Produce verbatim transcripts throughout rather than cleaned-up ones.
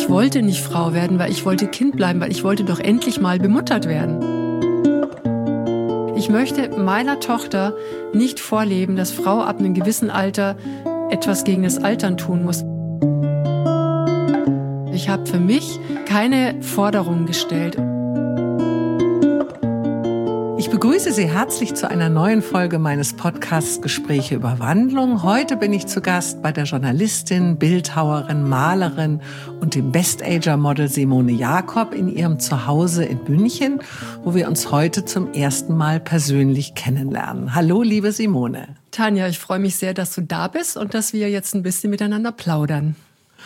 Ich wollte nicht Frau werden, weil ich wollte Kind bleiben, weil ich wollte doch endlich mal bemuttert werden. Ich möchte meiner Tochter nicht vorleben, dass Frau ab einem gewissen Alter etwas gegen das Altern tun muss. Ich habe für mich keine Forderungen gestellt. Ich begrüße Sie herzlich zu einer neuen Folge meines Podcasts Gespräche über Wandlung. Heute bin ich zu Gast bei der Journalistin, Bildhauerin, Malerin und dem Best-Ager-Model Simone Jakob in ihrem Zuhause in München, wo wir uns heute zum ersten Mal persönlich kennenlernen. Hallo, liebe Simone. Tanja, ich freue mich sehr, dass du da bist und dass wir jetzt ein bisschen miteinander plaudern.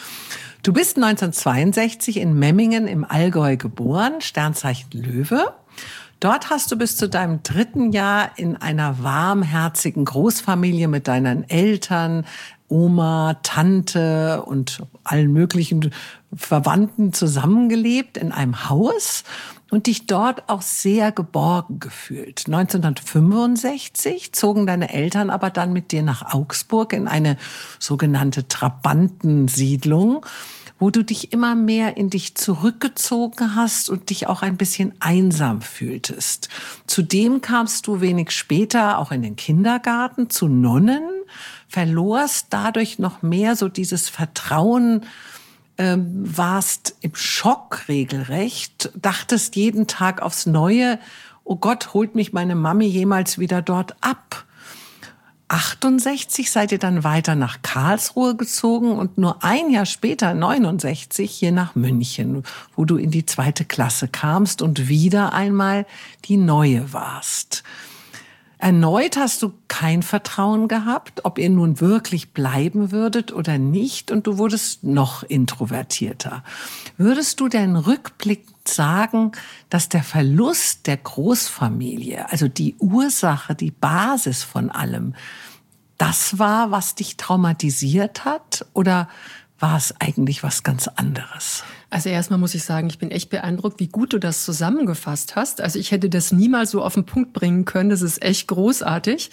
Du bist neunzehnhundertzweiundsechzig in Memmingen im Allgäu geboren, Sternzeichen Löwe. Dort hast du bis zu deinem dritten Jahr in einer warmherzigen Großfamilie mit deinen Eltern, Oma, Tante und allen möglichen Verwandten zusammengelebt in einem Haus und dich dort auch sehr geborgen gefühlt. neunzehnhundertfünfundsechzig zogen deine Eltern aber dann mit dir nach Augsburg in eine sogenannte Trabantensiedlung, wo du dich immer mehr in dich zurückgezogen hast und dich auch ein bisschen einsam fühltest. Zudem kamst du wenig später auch in den Kindergarten zu Nonnen, verlorst dadurch noch mehr so dieses Vertrauen, ähm, warst im Schock regelrecht, dachtest jeden Tag aufs Neue, oh Gott, holt mich meine Mami jemals wieder dort ab? achtundsechzig seid ihr dann weiter nach Karlsruhe gezogen und nur ein Jahr später, neunundsechzig, hier nach München, wo du in die zweite Klasse kamst und wieder einmal die Neue warst. Erneut hast du kein Vertrauen gehabt, ob ihr nun wirklich bleiben würdet oder nicht, und du wurdest noch introvertierter. Würdest du denn rückblickend sagen, dass der Verlust der Großfamilie, also die Ursache, die Basis von allem, das war, was dich traumatisiert hat, oder war es eigentlich was ganz anderes? Also erstmal muss ich sagen, ich bin echt beeindruckt, wie gut du das zusammengefasst hast. Also ich hätte das niemals so auf den Punkt bringen können. Das ist echt großartig.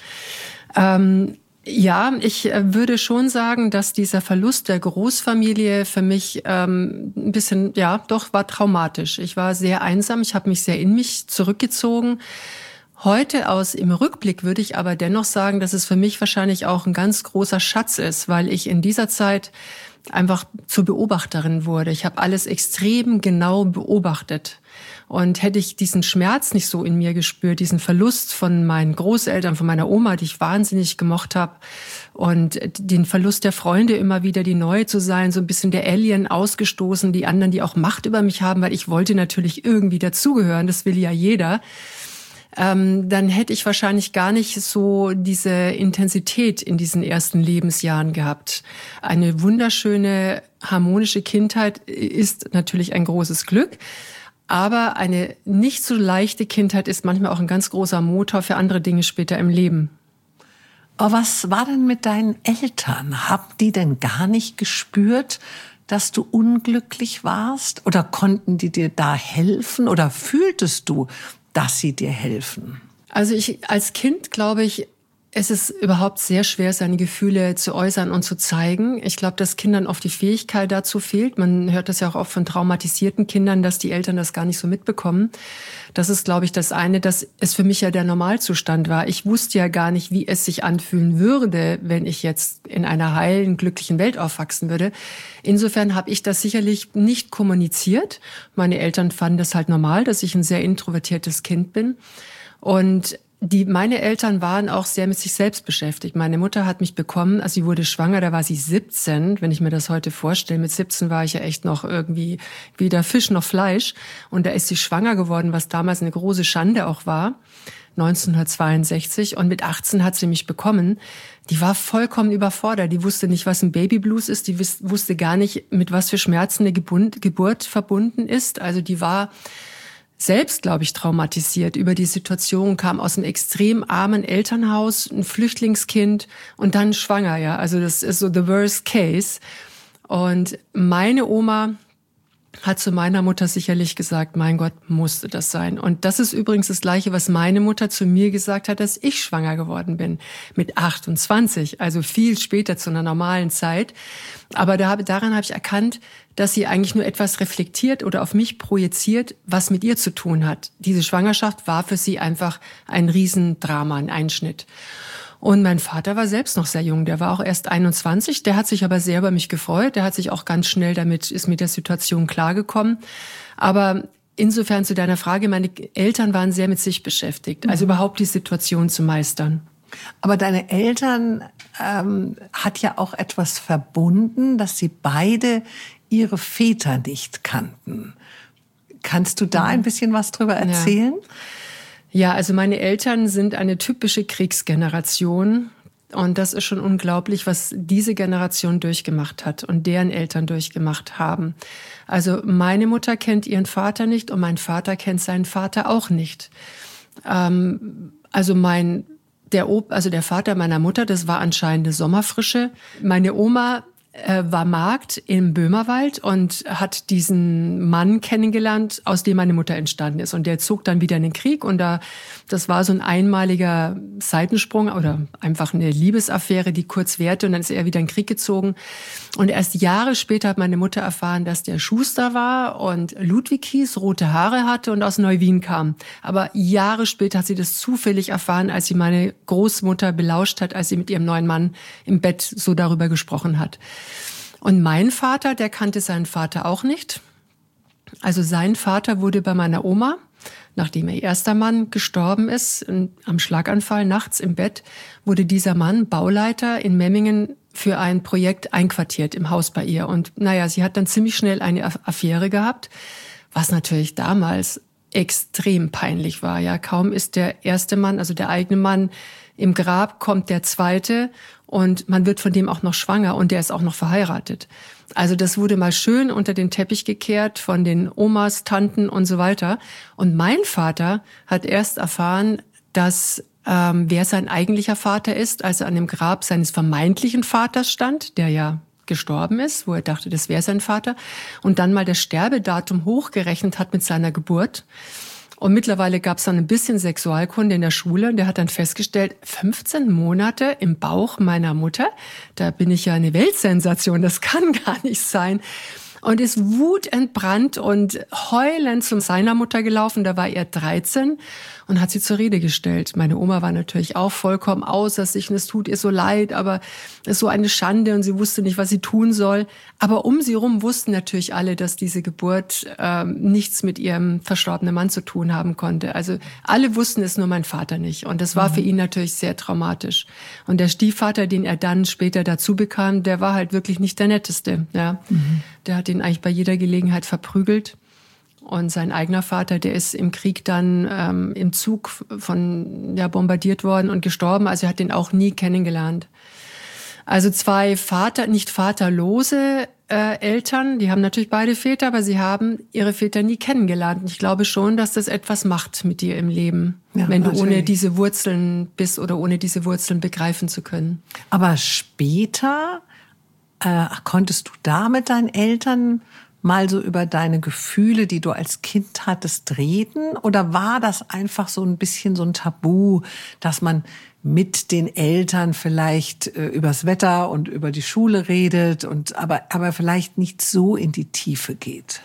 Ähm, ja, ich würde schon sagen, dass dieser Verlust der Großfamilie für mich ähm, ein bisschen, ja, doch war traumatisch. Ich war sehr einsam, ich habe mich sehr in mich zurückgezogen. Heute aus im Rückblick würde ich aber dennoch sagen, dass es für mich wahrscheinlich auch ein ganz großer Schatz ist, weil ich in dieser Zeit einfach zur Beobachterin wurde. Ich habe alles extrem genau beobachtet. Und hätte ich diesen Schmerz nicht so in mir gespürt, diesen Verlust von meinen Großeltern, von meiner Oma, die ich wahnsinnig gemocht habe, und den Verlust der Freunde, immer wieder die Neue zu sein, so ein bisschen der Alien ausgestoßen, die anderen, die auch Macht über mich haben, weil ich wollte natürlich irgendwie dazugehören, das will ja jeder. Ähm, dann hätte ich wahrscheinlich gar nicht so diese Intensität in diesen ersten Lebensjahren gehabt. Eine wunderschöne, harmonische Kindheit ist natürlich ein großes Glück, aber eine nicht so leichte Kindheit ist manchmal auch ein ganz großer Motor für andere Dinge später im Leben. Aber was war denn mit deinen Eltern? Haben die denn gar nicht gespürt, dass du unglücklich warst? Oder konnten die dir da helfen? Oder fühltest du, dass sie dir helfen? Also ich als Kind glaube ich, es ist überhaupt sehr schwer, seine Gefühle zu äußern und zu zeigen. Ich glaube, dass Kindern oft die Fähigkeit dazu fehlt. Man hört das ja auch oft von traumatisierten Kindern, dass die Eltern das gar nicht so mitbekommen. Das ist, glaube ich, das eine, dass es für mich ja der Normalzustand war. Ich wusste ja gar nicht, wie es sich anfühlen würde, wenn ich jetzt in einer heilen, glücklichen Welt aufwachsen würde. Insofern habe ich das sicherlich nicht kommuniziert. Meine Eltern fanden das halt normal, dass ich ein sehr introvertiertes Kind bin. Und Die, meine Eltern waren auch sehr mit sich selbst beschäftigt. Meine Mutter hat mich bekommen, als sie wurde schwanger, da war sie siebzehn. Wenn ich mir das heute vorstelle, mit siebzehn war ich ja echt noch irgendwie weder Fisch noch Fleisch. Und da ist sie schwanger geworden, was damals eine große Schande auch war, neunzehnhundertzweiundsechzig. Und mit achtzehn hat sie mich bekommen. Die war vollkommen überfordert. Die wusste nicht, was ein Babyblues ist. Die wusste gar nicht, mit was für Schmerzen eine Geburt verbunden ist. Also die war selbst, glaube ich, traumatisiert über die Situation, kam aus einem extrem armen Elternhaus, ein Flüchtlingskind und dann schwanger, ja. Also das ist so the worst case. Und meine Oma hat zu meiner Mutter sicherlich gesagt, mein Gott, musste das sein. Und das ist übrigens das Gleiche, was meine Mutter zu mir gesagt hat, dass ich schwanger geworden bin. Mit achtundzwanzig, also viel später zu einer normalen Zeit. Aber da habe, daran habe ich erkannt, dass sie eigentlich nur etwas reflektiert oder auf mich projiziert, was mit ihr zu tun hat. Diese Schwangerschaft war für sie einfach ein Riesendrama, ein Einschnitt. Und mein Vater war selbst noch sehr jung, der war auch erst einundzwanzig, der hat sich aber sehr über mich gefreut, der hat sich auch ganz schnell damit, ist mit der Situation klargekommen. Aber insofern zu deiner Frage, meine Eltern waren sehr mit sich beschäftigt, also überhaupt die Situation zu meistern. Aber deine Eltern ähm, hat ja auch etwas verbunden, dass sie beide ihre Väter nicht kannten. Kannst du da ein bisschen was drüber erzählen? Ja. Ja, also meine Eltern sind eine typische Kriegsgeneration und das ist schon unglaublich, was diese Generation durchgemacht hat und deren Eltern durchgemacht haben. Also meine Mutter kennt ihren Vater nicht und mein Vater kennt seinen Vater auch nicht. Ähm, also mein der Ob, also der Vater meiner Mutter, das war anscheinend eine Sommerfrische. Meine Oma war Magd im Böhmerwald und hat diesen Mann kennengelernt, aus dem meine Mutter entstanden ist. Und der zog dann wieder in den Krieg und da, das war so ein einmaliger Seitensprung oder einfach eine Liebesaffäre, die kurz währte und dann ist er wieder in den Krieg gezogen. Und erst Jahre später hat meine Mutter erfahren, dass der Schuster war und Ludwig hieß, rote Haare hatte und aus Neuwien kam. Aber Jahre später hat sie das zufällig erfahren, als sie meine Großmutter belauscht hat, als sie mit ihrem neuen Mann im Bett so darüber gesprochen hat. Und mein Vater, der kannte seinen Vater auch nicht. Also sein Vater wurde bei meiner Oma, nachdem ihr erster Mann gestorben ist, am Schlaganfall nachts im Bett, wurde dieser Mann Bauleiter in Memmingen für ein Projekt einquartiert im Haus bei ihr. Und naja, sie hat dann ziemlich schnell eine Affäre gehabt, was natürlich damals extrem peinlich war. Ja, kaum ist der erste Mann, also der eigene Mann, im Grab, kommt der zweite und man wird von dem auch noch schwanger und der ist auch noch verheiratet. Also das wurde mal schön unter den Teppich gekehrt von den Omas, Tanten und so weiter. Und mein Vater hat erst erfahren, dass ähm, wer sein eigentlicher Vater ist, als er an dem Grab seines vermeintlichen Vaters stand, der ja gestorben ist, wo er dachte, das wäre sein Vater, und dann mal das Sterbedatum hochgerechnet hat mit seiner Geburt. Und mittlerweile gab es dann ein bisschen Sexualkunde in der Schule und der hat dann festgestellt, fünfzehn Monate im Bauch meiner Mutter, da bin ich ja eine Weltsensation, das kann gar nicht sein. Und ist wutentbrannt und heulend zu seiner Mutter gelaufen, da war er dreizehn und hat sie zur Rede gestellt. Meine Oma war natürlich auch vollkommen außer sich und es tut ihr so leid, aber es ist so eine Schande und sie wusste nicht, was sie tun soll. Aber um sie rum wussten natürlich alle, dass diese Geburt ähm, nichts mit ihrem verstorbenen Mann zu tun haben konnte. Also alle wussten es, nur mein Vater nicht. Und das war mhm. für ihn natürlich sehr traumatisch. Und der Stiefvater, den er dann später dazu bekam, der war halt wirklich nicht der Netteste. Ja, mhm. Der hat ihn eigentlich bei jeder Gelegenheit verprügelt. Und sein eigener Vater, der ist im Krieg dann ähm, im Zug von ja bombardiert worden und gestorben. Also er hat den auch nie kennengelernt. Also zwei Vater, nicht vaterlose äh, Eltern, die haben natürlich beide Väter, aber sie haben ihre Väter nie kennengelernt. Und ich glaube schon, dass das etwas macht mit dir im Leben, ja, wenn du natürlich ohne diese Wurzeln bist oder ohne diese Wurzeln begreifen zu können. Aber später äh, konntest du da mit deinen Eltern mal so über deine Gefühle, die du als Kind hattest, reden? Oder war das einfach so ein bisschen so ein Tabu, dass man mit den Eltern vielleicht äh, übers Wetter und über die Schule redet und aber, aber vielleicht nicht so in die Tiefe geht?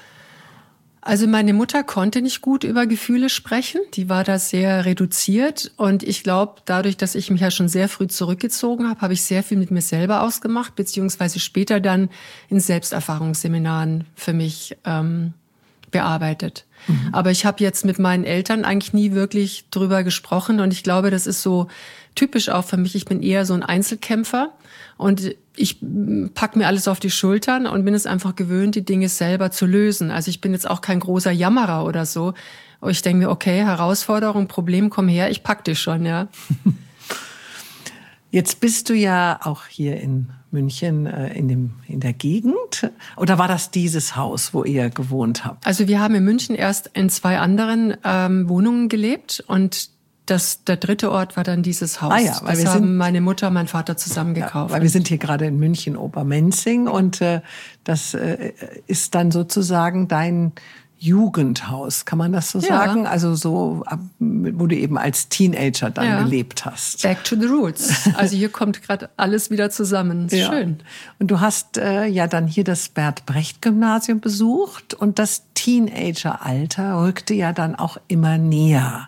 Also meine Mutter konnte nicht gut über Gefühle sprechen, die war da sehr reduziert und ich glaube, dadurch, dass ich mich ja schon sehr früh zurückgezogen habe, habe ich sehr viel mit mir selber ausgemacht, beziehungsweise später dann in Selbsterfahrungsseminaren für mich ähm, bearbeitet. Mhm. Aber ich habe jetzt mit meinen Eltern eigentlich nie wirklich drüber gesprochen und ich glaube, das ist so typisch auch für mich. Ich bin eher so ein Einzelkämpfer und ich pack mir alles auf die Schultern und bin es einfach gewöhnt, die Dinge selber zu lösen. Also ich bin jetzt auch kein großer Jammerer oder so. Und ich denke mir, okay, Herausforderung, Problem, komm her, ich pack dich schon, ja. Jetzt bist du ja auch hier in München in dem in der Gegend. Oder war das dieses Haus, wo ihr gewohnt habt? Also wir haben in München erst in zwei anderen ähm, Wohnungen gelebt und das, der dritte Ort war dann dieses Haus. Ah ja, weil das wir haben sind, meine Mutter und mein Vater zusammen gekauft. Ja, weil wir sind hier gerade in München, Obermenzing, und äh, das äh, ist dann sozusagen dein Jugendhaus, kann man das so ja. sagen? Also so, wo du eben als Teenager dann ja. gelebt hast. Back to the roots. Also hier kommt gerade alles wieder zusammen. Ist ja. schön. Und du hast äh, ja dann hier das Bert-Brecht-Gymnasium besucht und das Teenageralter rückte ja dann auch immer näher.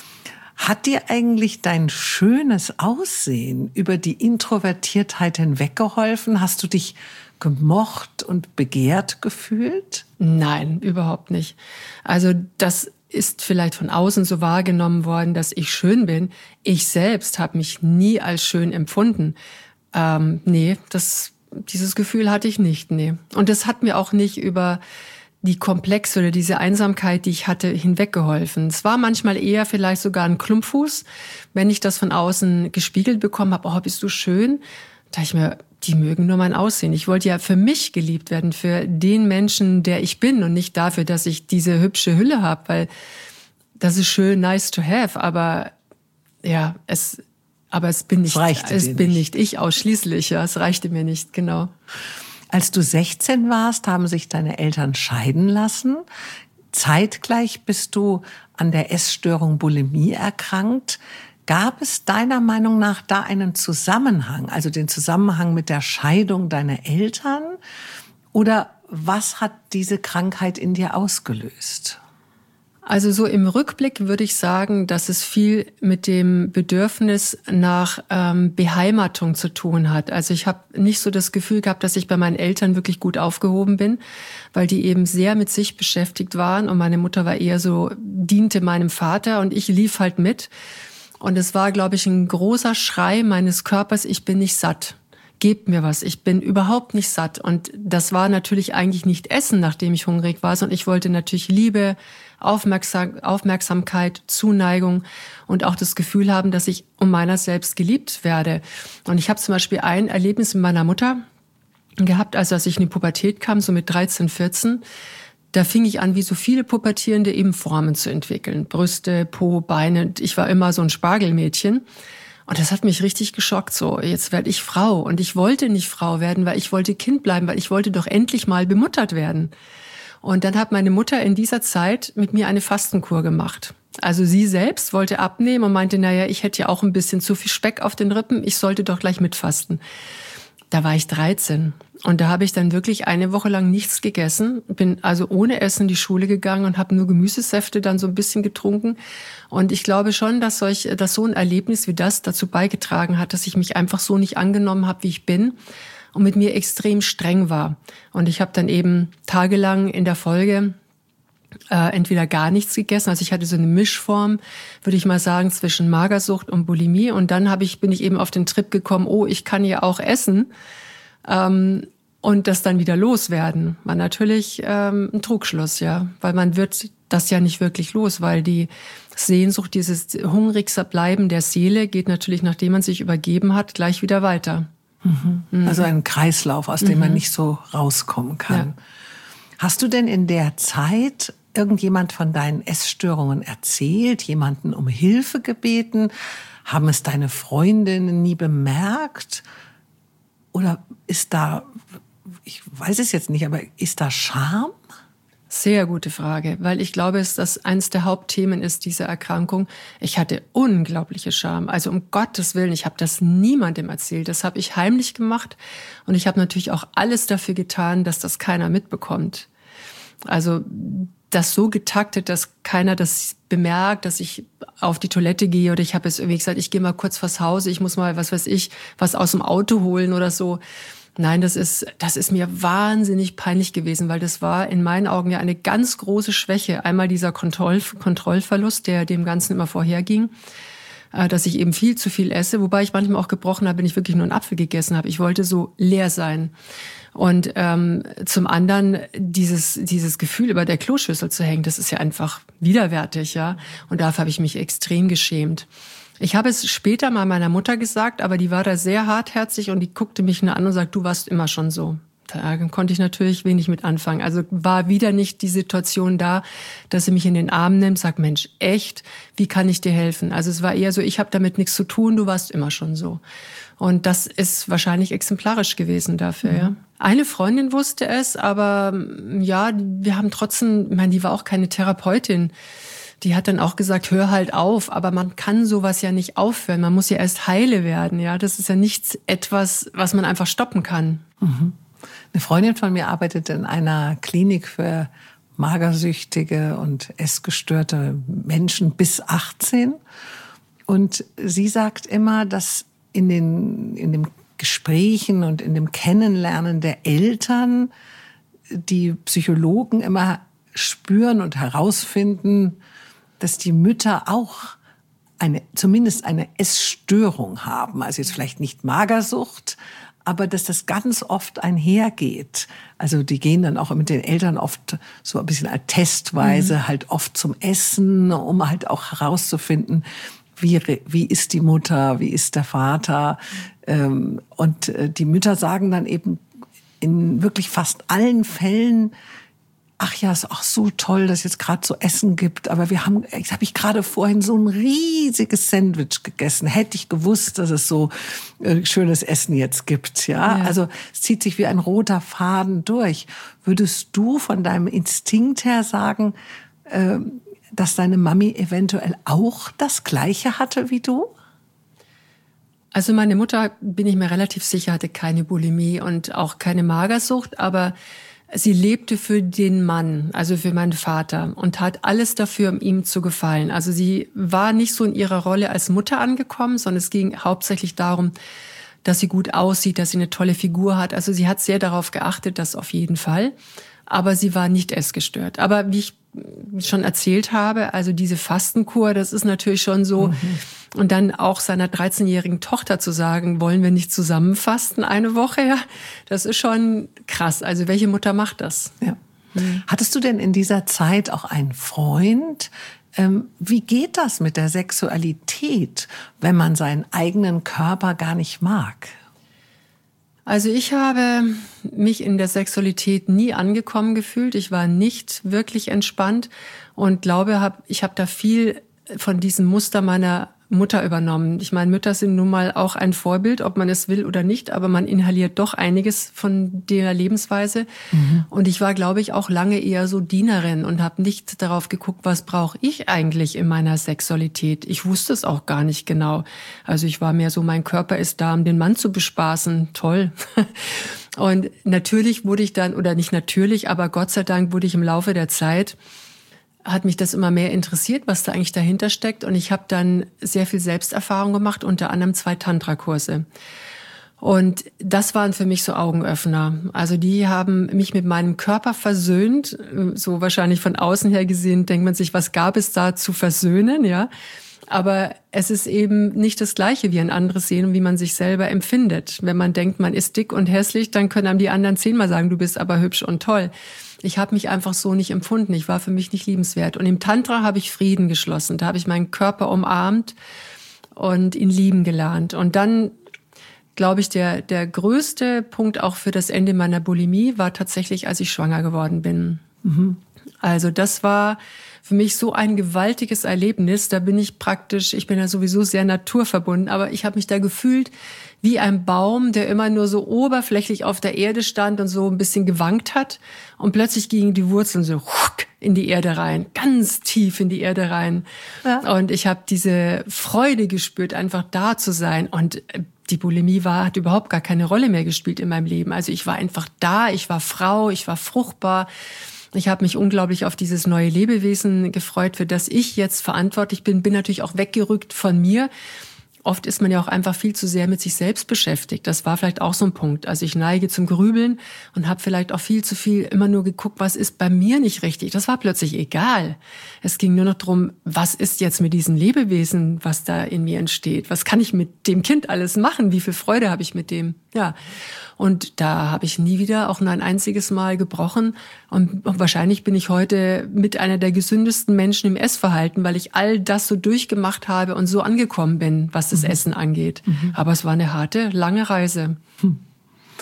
Hat dir eigentlich dein schönes Aussehen über die Introvertiertheit hinweggeholfen? Hast du dich gemocht und begehrt gefühlt? Nein, überhaupt nicht. Also das ist vielleicht von außen so wahrgenommen worden, dass ich schön bin. Ich selbst habe mich nie als schön empfunden. Ähm, nee, das, dieses Gefühl hatte ich nicht, nee. Und das hat mir auch nicht über die Komplexe oder diese Einsamkeit, die ich hatte, hinweggeholfen. Es war manchmal eher vielleicht sogar ein Klumpfuß, wenn ich das von außen gespiegelt bekommen habe, oh, bist du schön? Da dachte ich mir, die mögen nur mein Aussehen. Ich wollte ja für mich geliebt werden, für den Menschen, der ich bin und nicht dafür, dass ich diese hübsche Hülle habe, weil das ist schön, nice to have, aber ja, es, aber es bin nicht, es bin nicht ich ausschließlich, ja, es reichte mir nicht, genau. Als du sechzehn warst, haben sich deine Eltern scheiden lassen. Zeitgleich bist du an der Essstörung Bulimie erkrankt. Gab es deiner Meinung nach da einen Zusammenhang, also den Zusammenhang mit der Scheidung deiner Eltern? Oder was hat diese Krankheit in dir ausgelöst? Also so im Rückblick würde ich sagen, dass es viel mit dem Bedürfnis nach ähm, Beheimatung zu tun hat. Also ich habe nicht so das Gefühl gehabt, dass ich bei meinen Eltern wirklich gut aufgehoben bin, weil die eben sehr mit sich beschäftigt waren und meine Mutter war eher so, diente meinem Vater und ich lief halt mit. Und es war, glaube ich, ein großer Schrei meines Körpers, ich bin nicht satt. Gebt mir was, ich bin überhaupt nicht satt. Und das war natürlich eigentlich nicht Essen, nachdem ich hungrig war, sondern ich wollte natürlich Liebe, Aufmerksam- Aufmerksamkeit, Zuneigung und auch das Gefühl haben, dass ich um meiner selbst geliebt werde. Und ich habe zum Beispiel ein Erlebnis mit meiner Mutter gehabt, also als ich in die Pubertät kam, so mit dreizehn, vierzehn, da fing ich an, wie so viele Pubertierende eben Formen zu entwickeln. Brüste, Po, Beine. Ich war immer so ein Spargelmädchen. Und das hat mich richtig geschockt. So, jetzt werde ich Frau. Und ich wollte nicht Frau werden, weil ich wollte Kind bleiben, weil ich wollte doch endlich mal bemuttert werden. Und dann hat meine Mutter in dieser Zeit mit mir eine Fastenkur gemacht. Also sie selbst wollte abnehmen und meinte, naja, ich hätte ja auch ein bisschen zu viel Speck auf den Rippen. Ich sollte doch gleich mitfasten. Da war ich dreizehn und da habe ich dann wirklich eine Woche lang nichts gegessen, bin also ohne Essen in die Schule gegangen und habe nur Gemüsesäfte dann so ein bisschen getrunken. Und ich glaube schon, dass, solch, dass so ein Erlebnis wie das dazu beigetragen hat, dass ich mich einfach so nicht angenommen habe, wie ich bin und mit mir extrem streng war. Und ich habe dann eben tagelang in der Folge Äh, entweder gar nichts gegessen, also ich hatte so eine Mischform, würde ich mal sagen, zwischen Magersucht und Bulimie und dann habe ich, bin ich eben auf den Trip gekommen, oh, ich kann ja auch essen ähm, und das dann wieder loswerden. War natürlich ähm, ein Trugschluss, ja, weil man wird das ja nicht wirklich los, weil die Sehnsucht, dieses Hungrigserbleiben der Seele geht natürlich, nachdem man sich übergeben hat, gleich wieder weiter. Mhm. Mhm. Also ein Kreislauf, aus dem mhm. man nicht so rauskommen kann. Ja. Hast du denn in der Zeit irgendjemand von deinen Essstörungen erzählt, jemanden um Hilfe gebeten? Haben es deine Freundinnen nie bemerkt? Oder ist da, ich weiß es jetzt nicht, aber ist da Scham? Sehr gute Frage, weil ich glaube, dass das eines der Hauptthemen ist, diese Erkrankung. Ich hatte unglaubliche Scham. Also um Gottes Willen, ich habe das niemandem erzählt. Das habe ich heimlich gemacht und ich habe natürlich auch alles dafür getan, dass das keiner mitbekommt. Also das so getaktet, dass keiner das bemerkt, dass ich auf die Toilette gehe oder ich habe jetzt irgendwie gesagt, ich gehe mal kurz vors Haus, ich muss mal, was weiß ich, was aus dem Auto holen oder so. Nein, das ist, das ist mir wahnsinnig peinlich gewesen, weil das war in meinen Augen ja eine ganz große Schwäche. Einmal dieser Kontroll, Kontrollverlust, der dem Ganzen immer vorherging, dass ich eben viel zu viel esse, wobei ich manchmal auch gebrochen habe, wenn ich wirklich nur einen Apfel gegessen habe. Ich wollte so leer sein. Und ähm, zum anderen dieses dieses Gefühl, über der Kloschüssel zu hängen, das ist ja einfach widerwärtig, ja. Und dafür habe ich mich extrem geschämt. Ich habe es später mal meiner Mutter gesagt, aber die war da sehr hartherzig und die guckte mich nur an und sagt, du warst immer schon so. da konnte ich natürlich wenig mit anfangen. Also war wieder nicht die Situation da, dass sie mich in den Arm nimmt, sagt, Mensch, echt, wie kann ich dir helfen? Also es war eher so, ich habe damit nichts zu tun, du warst immer schon so. Und das ist wahrscheinlich exemplarisch gewesen dafür, mhm. ja. Eine Freundin wusste es, aber ja, wir haben trotzdem, ich meine, die war auch keine Therapeutin. Die hat dann auch gesagt, hör halt auf, aber man kann sowas ja nicht aufhören. Man muss ja erst heile werden, ja. Das ist ja nichts etwas, was man einfach stoppen kann. Mhm. Eine Freundin von mir arbeitet in einer Klinik für magersüchtige und essgestörte Menschen bis achtzehn. Und sie sagt immer, dass in den, in den Gesprächen und in dem Kennenlernen der Eltern die Psychologen immer spüren und herausfinden, dass die Mütter auch eine, zumindest eine Essstörung haben. Also jetzt vielleicht nicht Magersucht, aber dass das ganz oft einhergeht. Also die gehen dann auch mit den Eltern oft so ein bisschen als testweise mhm. halt oft zum Essen, um halt auch herauszufinden, wie, wie ist die Mutter, wie ist der Vater. Und die Mütter sagen dann eben in wirklich fast allen Fällen, ach ja, ist auch so toll, dass es jetzt gerade so Essen gibt. Aber wir haben, jetzt habe ich gerade vorhin so ein riesiges Sandwich gegessen. Hätte ich gewusst, dass es so äh, schönes Essen jetzt gibt. Ja? ja, also es zieht sich wie ein roter Faden durch. Würdest du von deinem Instinkt her sagen, äh, dass deine Mami eventuell auch das Gleiche hatte wie du? Also meine Mutter, bin ich mir relativ sicher, hatte keine Bulimie und auch keine Magersucht, aber sie lebte für den Mann, also für meinen Vater, und tat alles dafür, um ihm zu gefallen. Also sie war nicht so in ihrer Rolle als Mutter angekommen, sondern es ging hauptsächlich darum, dass sie gut aussieht, dass sie eine tolle Figur hat. Also sie hat sehr darauf geachtet, das auf jeden Fall. Aber sie war nicht essgestört. Aber wie ich schon erzählt habe, also diese Fastenkur, das ist natürlich schon so. Mhm. Und dann auch seiner dreizehnjährigen Tochter zu sagen, wollen wir nicht zusammen fasten eine Woche, ja, das ist schon krass. Also welche Mutter macht das? Ja. Mhm. Hattest du denn in dieser Zeit auch einen Freund? Ähm, wie geht das mit der Sexualität, wenn man seinen eigenen Körper gar nicht mag? Also ich habe mich in der Sexualität nie angekommen gefühlt. Ich war nicht wirklich entspannt und glaube, ich habe da viel von diesem Muster meiner Mutter übernommen. Ich meine, Mütter sind nun mal auch ein Vorbild, ob man es will oder nicht, aber man inhaliert doch einiges von der Lebensweise. Mhm. Und ich war, glaube ich, auch lange eher so Dienerin und habe nicht darauf geguckt, was brauche ich eigentlich in meiner Sexualität. Ich wusste es auch gar nicht genau. Also ich war mehr so, mein Körper ist da, um den Mann zu bespaßen. Toll. Und natürlich wurde ich dann, oder nicht natürlich, aber Gott sei Dank wurde ich im Laufe der Zeit, hat mich das immer mehr interessiert, was da eigentlich dahinter steckt. Und ich habe dann sehr viel Selbsterfahrung gemacht, unter anderem zwei Tantra-Kurse. Und das waren für mich so Augenöffner. Also die haben mich mit meinem Körper versöhnt. So wahrscheinlich von außen her gesehen denkt man sich, was gab es da zu versöhnen, ja? Aber es ist eben nicht das Gleiche, wie ein anderes sehen und wie man sich selber empfindet. Wenn man denkt, man ist dick und hässlich, dann können einem die anderen zehnmal sagen, du bist aber hübsch und toll. Ich habe mich einfach so nicht empfunden. Ich war für mich nicht liebenswert. Und im Tantra habe ich Frieden geschlossen. Da habe ich meinen Körper umarmt und ihn lieben gelernt. Und dann, glaube ich, der, der größte Punkt auch für das Ende meiner Bulimie war tatsächlich, als ich schwanger geworden bin. Mhm. Also das war für mich so ein gewaltiges Erlebnis. Da bin ich praktisch, ich bin ja sowieso sehr naturverbunden, aber ich habe mich da gefühlt wie ein Baum, der immer nur so oberflächlich auf der Erde stand und so ein bisschen gewankt hat. Und plötzlich gingen die Wurzeln so in die Erde rein, ganz tief in die Erde rein. Ja. Und ich habe diese Freude gespürt, einfach da zu sein. Und die Bulimie war, hat überhaupt gar keine Rolle mehr gespielt in meinem Leben. Also ich war einfach da, ich war Frau, ich war fruchtbar. Ich habe mich unglaublich auf dieses neue Lebewesen gefreut, für das ich jetzt verantwortlich bin. Bin natürlich auch weggerückt von mir. Oft ist man ja auch einfach viel zu sehr mit sich selbst beschäftigt. Das war vielleicht auch so ein Punkt. Also ich neige zum Grübeln und habe vielleicht auch viel zu viel immer nur geguckt, was ist bei mir nicht richtig. Das war plötzlich egal. Es ging nur noch darum, was ist jetzt mit diesem Lebewesen, was da in mir entsteht? Was kann ich mit dem Kind alles machen? Wie viel Freude habe ich mit dem? Ja. Und da habe ich nie wieder auch nur ein einziges Mal gebrochen. Und wahrscheinlich bin ich heute mit einer der gesündesten Menschen im Essverhalten, weil ich all das so durchgemacht habe und so angekommen bin, was das mhm. Essen angeht. Mhm. Aber es war eine harte, lange Reise. Hm.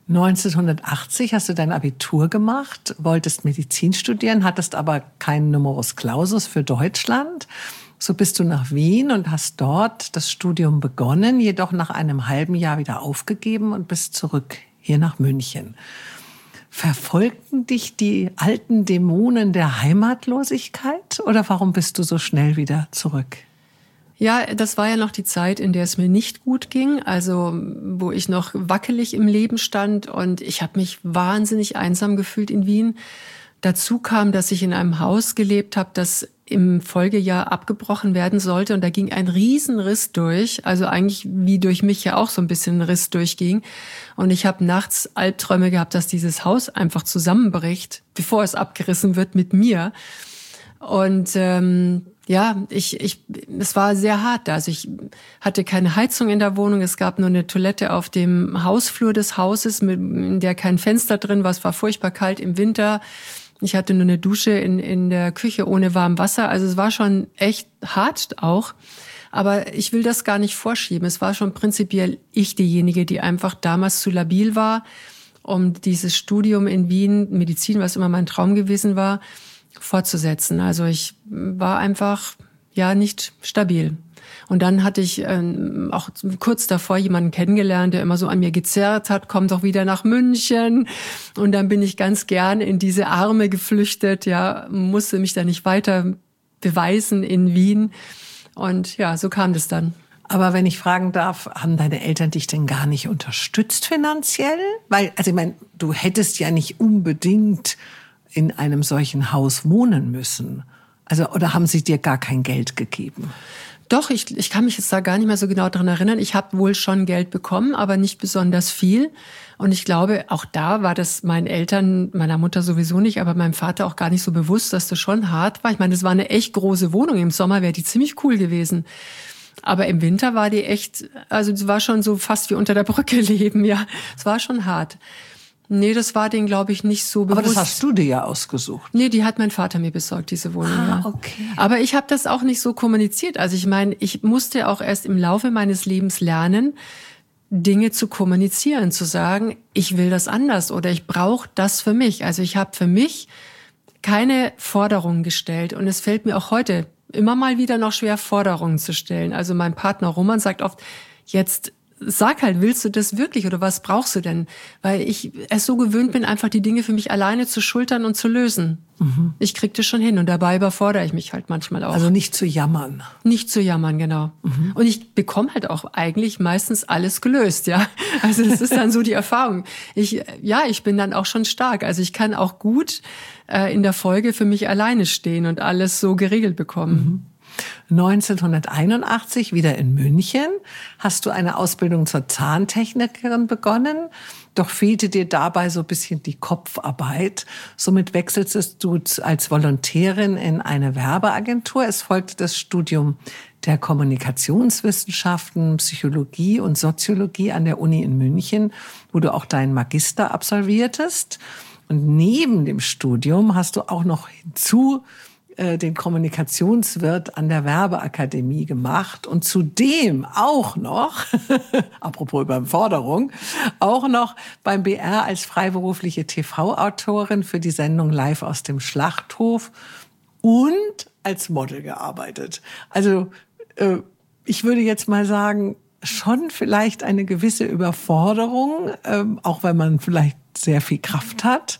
neunzehnhundertachtzig hast du dein Abitur gemacht, wolltest Medizin studieren, hattest aber keinen Numerus Clausus für Deutschland. So bist du nach Wien und hast dort das Studium begonnen, jedoch nach einem halben Jahr wieder aufgegeben und bist zurück hier nach München. Verfolgten dich die alten Dämonen der Heimatlosigkeit oder warum bist du so schnell wieder zurück? Ja, das war ja noch die Zeit, in der es mir nicht gut ging, also wo ich noch wackelig im Leben stand und ich habe mich wahnsinnig einsam gefühlt in Wien. Dazu kam, dass ich in einem Haus gelebt habe, das im Folgejahr abgebrochen werden sollte und da ging ein Riesenriss durch, also eigentlich wie durch mich ja auch so ein bisschen ein Riss durchging und ich habe nachts Albträume gehabt, dass dieses Haus einfach zusammenbricht, bevor es abgerissen wird mit mir und ähm, ja, ich, ich, es war sehr hart. Also ich hatte keine Heizung in der Wohnung. Es gab nur eine Toilette auf dem Hausflur des Hauses, mit, in der kein Fenster drin war. Es war furchtbar kalt im Winter. Ich hatte nur eine Dusche in, in der Küche ohne warm Wasser. Also es war schon echt hart auch. Aber ich will das gar nicht vorschieben. Es war schon prinzipiell ich diejenige, die einfach damals zu labil war, um dieses Studium in Wien, Medizin, was immer mein Traum gewesen war, fortzusetzen. Also ich war einfach ja nicht stabil. Und dann hatte ich ähm, auch kurz davor jemanden kennengelernt, der immer so an mir gezerrt hat, komm doch wieder nach München. Und dann bin ich ganz gern in diese Arme geflüchtet, ja, musste mich da nicht weiter beweisen in Wien. Und ja, so kam das dann. Aber wenn ich fragen darf, haben deine Eltern dich denn gar nicht unterstützt finanziell? Weil, also ich meine, du hättest ja nicht unbedingt in einem solchen Haus wohnen müssen. Also, oder haben sie dir gar kein Geld gegeben? Doch, ich, ich kann mich jetzt da gar nicht mehr so genau dran erinnern. Ich habe wohl schon Geld bekommen, aber nicht besonders viel. Und ich glaube, auch da war das meinen Eltern, meiner Mutter sowieso nicht, aber meinem Vater auch gar nicht so bewusst, dass das schon hart war. Ich meine, das war eine echt große Wohnung. Im Sommer wäre die ziemlich cool gewesen. Aber im Winter war die echt, also es war schon so fast wie unter der Brücke leben, ja. Es war schon hart. Nee, das war denen, glaube ich, nicht so bewusst. Aber das hast du dir ja ausgesucht. Nee, die hat mein Vater mir besorgt, diese Wohnung. Ah, ja. okay. Aber ich habe das auch nicht so kommuniziert. Also ich meine, ich musste auch erst im Laufe meines Lebens lernen, Dinge zu kommunizieren, zu sagen, ich will das anders oder ich brauche das für mich. Also ich habe für mich keine Forderungen gestellt und es fällt mir auch heute immer mal wieder noch schwer, Forderungen zu stellen. Also mein Partner Roman sagt oft, jetzt sag halt, willst du das wirklich oder was brauchst du denn? Weil ich es so gewöhnt bin, einfach die Dinge für mich alleine zu schultern und zu lösen. Mhm. Ich krieg das schon hin und dabei überfordere ich mich halt manchmal auch. Also nicht zu jammern. Nicht zu jammern, genau. Mhm. Und ich bekomme halt auch eigentlich meistens alles gelöst, ja. Also das ist dann so die Erfahrung. Ich, ja, ich bin dann auch schon stark. Also ich kann auch gut äh, in der Folge für mich alleine stehen und alles so geregelt bekommen. Mhm. neunzehnhunderteinundachtzig, wieder in München, hast du eine Ausbildung zur Zahntechnikerin begonnen. Doch fehlte dir dabei so ein bisschen die Kopfarbeit. Somit wechseltest du als Volontärin in eine Werbeagentur. Es folgte das Studium der Kommunikationswissenschaften, Psychologie und Soziologie an der Uni in München, wo du auch deinen Magister absolviertest. Und neben dem Studium hast du auch noch hinzu den Kommunikationswirt an der Werbeakademie gemacht und zudem auch noch, apropos Überforderung, auch noch beim B R als freiberufliche T V-Autorin für die Sendung Live aus dem Schlachthof und als Model gearbeitet. Also ich würde jetzt mal sagen, schon vielleicht eine gewisse Überforderung, auch wenn man vielleicht sehr viel Kraft hat.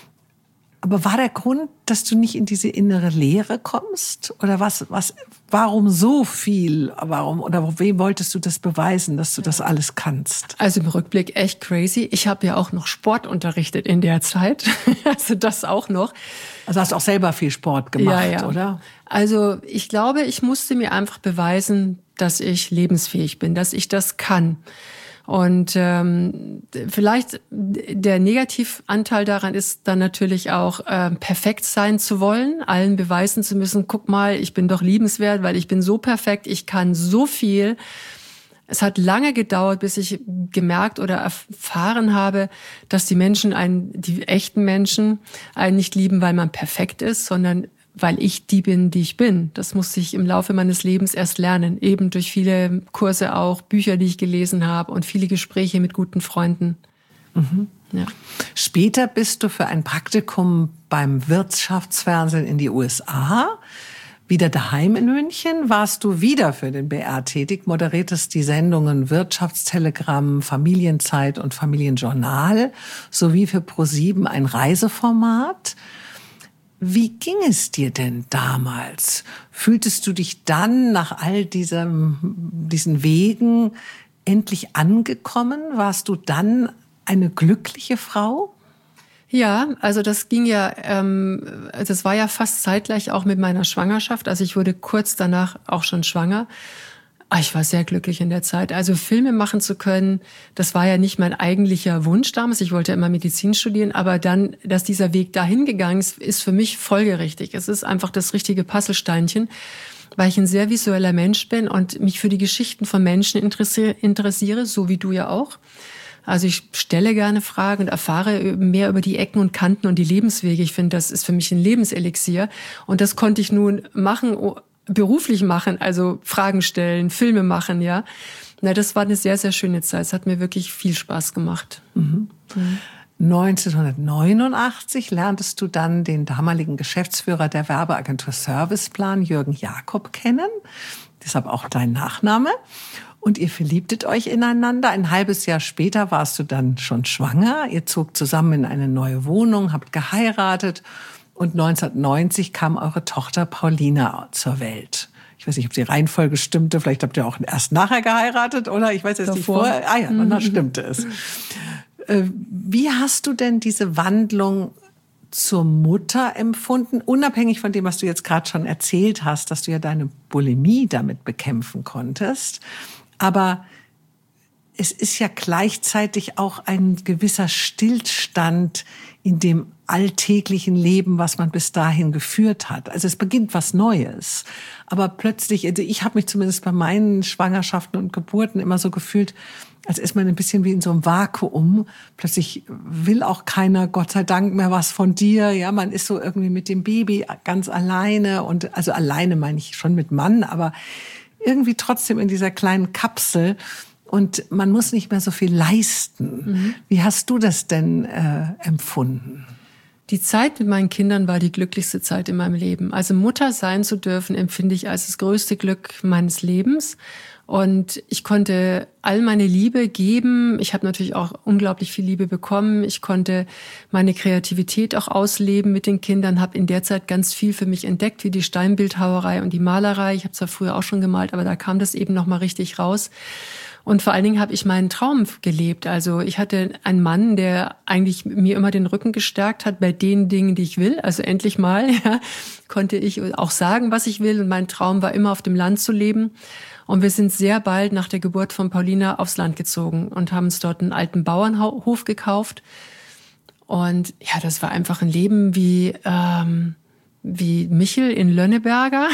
Aber war der Grund, dass du nicht in diese innere Leere kommst? Oder was, was, warum so viel? Warum, oder wem wolltest du das beweisen, dass du das alles kannst? Also im Rückblick echt crazy. Ich habe ja auch noch Sport unterrichtet in der Zeit. Also das auch noch. Also hast du auch selber viel Sport gemacht, ja, ja. oder? Also ich glaube, ich musste mir einfach beweisen, dass ich lebensfähig bin, dass ich das kann. Und ähm, vielleicht der Negativanteil daran ist dann natürlich auch, äh, perfekt sein zu wollen, allen beweisen zu müssen, guck mal, ich bin doch liebenswert, weil ich bin so perfekt, ich kann so viel. Es hat lange gedauert, bis ich gemerkt oder erfahren habe, dass die Menschen, einen, die echten Menschen, einen nicht lieben, weil man perfekt ist, sondern weil ich die bin, die ich bin. Das musste ich im Laufe meines Lebens erst lernen, eben durch viele Kurse auch, Bücher, die ich gelesen habe und viele Gespräche mit guten Freunden. Mhm. Ja. Später bist du für ein Praktikum beim Wirtschaftsfernsehen in die U S A. Wieder daheim in München warst du wieder für den B R tätig, moderiertest die Sendungen Wirtschaftstelegramm, Familienzeit und Familienjournal sowie für ProSieben ein Reiseformat. Wie ging es dir denn damals? Fühltest du dich dann nach all diesem, diesen Wegen endlich angekommen? Warst du dann eine glückliche Frau? Ja, also das ging ja, ähm, das war ja fast zeitgleich auch mit meiner Schwangerschaft. Also ich wurde kurz danach auch schon schwanger. Ich war sehr glücklich in der Zeit. Also Filme machen zu können, das war ja nicht mein eigentlicher Wunsch damals. Ich wollte immer Medizin studieren, aber dann, dass dieser Weg dahin gegangen ist, ist für mich folgerichtig. Es ist einfach das richtige Puzzlesteinchen, weil ich ein sehr visueller Mensch bin und mich für die Geschichten von Menschen interessiere, so wie du ja auch. Also ich stelle gerne Fragen und erfahre mehr über die Ecken und Kanten und die Lebenswege. Ich finde, das ist für mich ein Lebenselixier. Und das konnte ich nun machen, beruflich machen, also Fragen stellen, Filme machen, ja. Na, das war eine sehr, sehr schöne Zeit. Es hat mir wirklich viel Spaß gemacht. Mhm. Mhm. neunzehnhundertneunundachtzig lerntest du dann den damaligen Geschäftsführer der Werbeagentur Serviceplan, Jürgen Jakob, kennen. Deshalb auch dein Nachname. Und ihr verliebtet euch ineinander. Ein halbes Jahr später warst du dann schon schwanger. Ihr zog zusammen in eine neue Wohnung, habt geheiratet. Und neunzehnhundertneunzig kam eure Tochter Paulina zur Welt. Ich weiß nicht, ob die Reihenfolge stimmte. Vielleicht habt ihr auch erst nachher geheiratet, oder? Ich weiß jetzt nicht vorher. Ah ja, mhm. Dann stimmte es. Wie hast du denn diese Wandlung zur Mutter empfunden? Unabhängig von dem, was du jetzt gerade schon erzählt hast, dass du ja deine Bulimie damit bekämpfen konntest. Aber es ist ja gleichzeitig auch ein gewisser Stillstand in dem alltäglichen Leben, was man bis dahin geführt hat. Also es beginnt was Neues. Aber plötzlich, also ich habe mich zumindest bei meinen Schwangerschaften und Geburten immer so gefühlt, als ist man ein bisschen wie in so einem Vakuum. Plötzlich will auch keiner, Gott sei Dank, mehr was von dir. Ja, man ist so irgendwie mit dem Baby ganz alleine. Und also alleine meine ich schon mit Mann, aber irgendwie trotzdem in dieser kleinen Kapsel. Und man muss nicht mehr so viel leisten. Mhm. Wie hast du das denn äh, empfunden? Die Zeit mit meinen Kindern war die glücklichste Zeit in meinem Leben. Also Mutter sein zu dürfen, empfinde ich als das größte Glück meines Lebens. Und ich konnte all meine Liebe geben. Ich habe natürlich auch unglaublich viel Liebe bekommen. Ich konnte meine Kreativität auch ausleben mit den Kindern, habe in der Zeit ganz viel für mich entdeckt, wie die Steinbildhauerei und die Malerei. Ich habe zwar früher auch schon gemalt, aber da kam das eben noch mal richtig raus. Und vor allen Dingen habe ich meinen Traum gelebt. Also ich hatte einen Mann, der eigentlich mir immer den Rücken gestärkt hat bei den Dingen, die ich will. Also endlich mal ja, konnte ich auch sagen, was ich will. Und mein Traum war immer, auf dem Land zu leben. Und wir sind sehr bald nach der Geburt von Paulina aufs Land gezogen und haben uns dort einen alten Bauernhof gekauft. Und ja, das war einfach ein Leben wie, ähm, wie Michel in Lönneberger.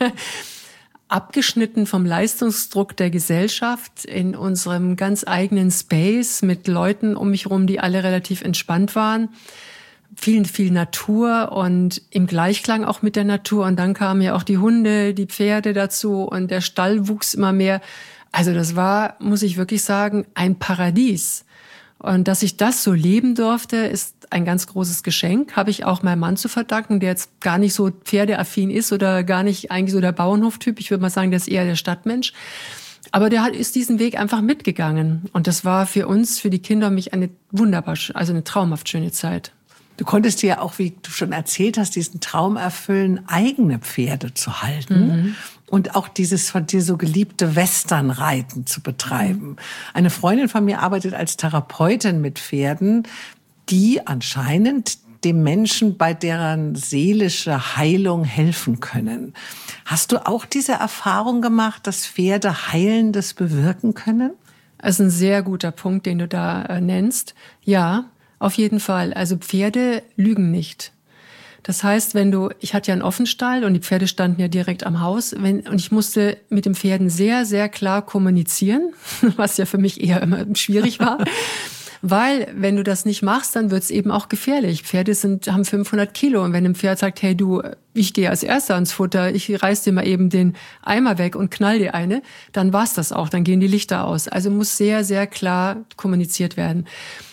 Abgeschnitten vom Leistungsdruck der Gesellschaft in unserem ganz eigenen Space mit Leuten um mich herum, die alle relativ entspannt waren. Viel, viel Natur und im Gleichklang auch mit der Natur. Und dann kamen ja auch die Hunde, die Pferde dazu und der Stall wuchs immer mehr. Also das war, muss ich wirklich sagen, ein Paradies. Und dass ich das so leben durfte, ist ein ganz großes Geschenk. Habe ich auch meinem Mann zu verdanken, der jetzt gar nicht so pferdeaffin ist oder gar nicht eigentlich so der Bauernhoftyp. Ich würde mal sagen, der ist eher der Stadtmensch. Aber der hat, ist diesen Weg einfach mitgegangen. Und das war für uns, für die Kinder und mich eine wunderbar, also eine traumhaft schöne Zeit. Du konntest dir ja auch, wie du schon erzählt hast, diesen Traum erfüllen, eigene Pferde zu halten. Mhm. Und auch dieses von dir so geliebte Westernreiten zu betreiben. Mhm. Eine Freundin von mir arbeitet als Therapeutin mit Pferden, die anscheinend dem Menschen bei deren seelische Heilung helfen können. Hast du auch diese Erfahrung gemacht, dass Pferde Heilendes bewirken können? Das ist ein sehr guter Punkt, den du da äh, nennst. Ja, auf jeden Fall. Also Pferde lügen nicht. Das heißt, wenn du, ich hatte ja einen Offenstall und die Pferde standen ja direkt am Haus, wenn, und ich musste mit den Pferden sehr, sehr klar kommunizieren, was ja für mich eher immer schwierig war. Weil, wenn du das nicht machst, dann wird's eben auch gefährlich. Pferde sind, haben fünfhundert Kilo. Und wenn ein Pferd sagt, hey du, ich gehe als Erster ans Futter, ich reiß dir mal eben den Eimer weg und knall dir eine, dann war's das auch, dann gehen die Lichter aus. Also muss sehr, sehr klar kommuniziert werden.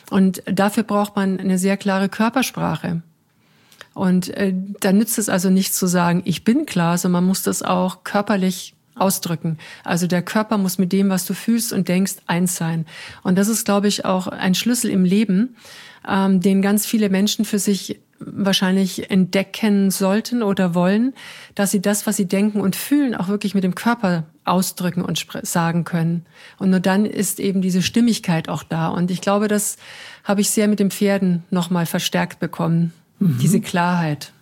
Und dafür braucht man eine sehr klare Körpersprache. Und äh, da nützt es also nicht zu sagen, ich bin klar, sondern man muss das auch körperlich ausdrücken. Also der Körper muss mit dem, was du fühlst und denkst, eins sein. Und das ist, glaube ich, auch ein Schlüssel im Leben, ähm, den ganz viele Menschen für sich wahrscheinlich entdecken sollten oder wollen, dass sie das, was sie denken und fühlen, auch wirklich mit dem Körper ausdrücken und sagen können. Und nur dann ist eben diese Stimmigkeit auch da. Und ich glaube, das habe ich sehr mit den Pferden nochmal verstärkt bekommen, mhm. diese Klarheit.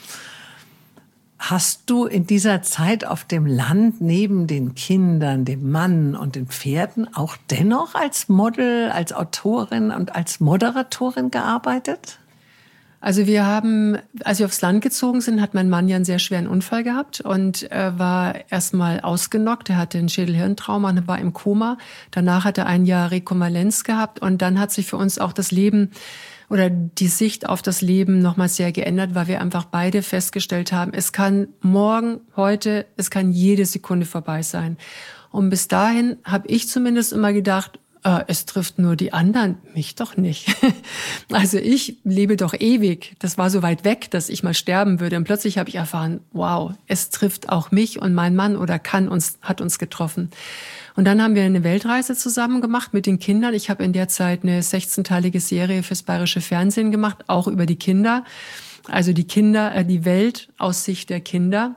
Hast du in dieser Zeit auf dem Land neben den Kindern, dem Mann und den Pferden auch dennoch als Model, als Autorin und als Moderatorin gearbeitet? Also wir haben, als wir aufs Land gezogen sind, hat mein Mann ja einen sehr schweren Unfall gehabt und äh, war erstmal ausgenockt. Er hatte ein Schädel-Hirntrauma und war im Koma. Danach hat er ein Jahr Rekonvaleszenz gehabt und dann hat sich für uns auch das Leben oder die Sicht auf das Leben nochmal sehr geändert, weil wir einfach beide festgestellt haben, es kann morgen, heute, es kann jede Sekunde vorbei sein. Und bis dahin habe ich zumindest immer gedacht, äh, es trifft nur die anderen, mich doch nicht. Also ich lebe doch ewig. Das war so weit weg, dass ich mal sterben würde. Und plötzlich habe ich erfahren, wow, es trifft auch mich und mein Mann oder kann uns, hat uns getroffen. Und dann haben wir eine Weltreise zusammen gemacht mit den Kindern. Ich habe in der Zeit eine sechzehnteilige Serie fürs Bayerische Fernsehen gemacht, auch über die Kinder. Also die Kinder, äh, die Welt aus Sicht der Kinder.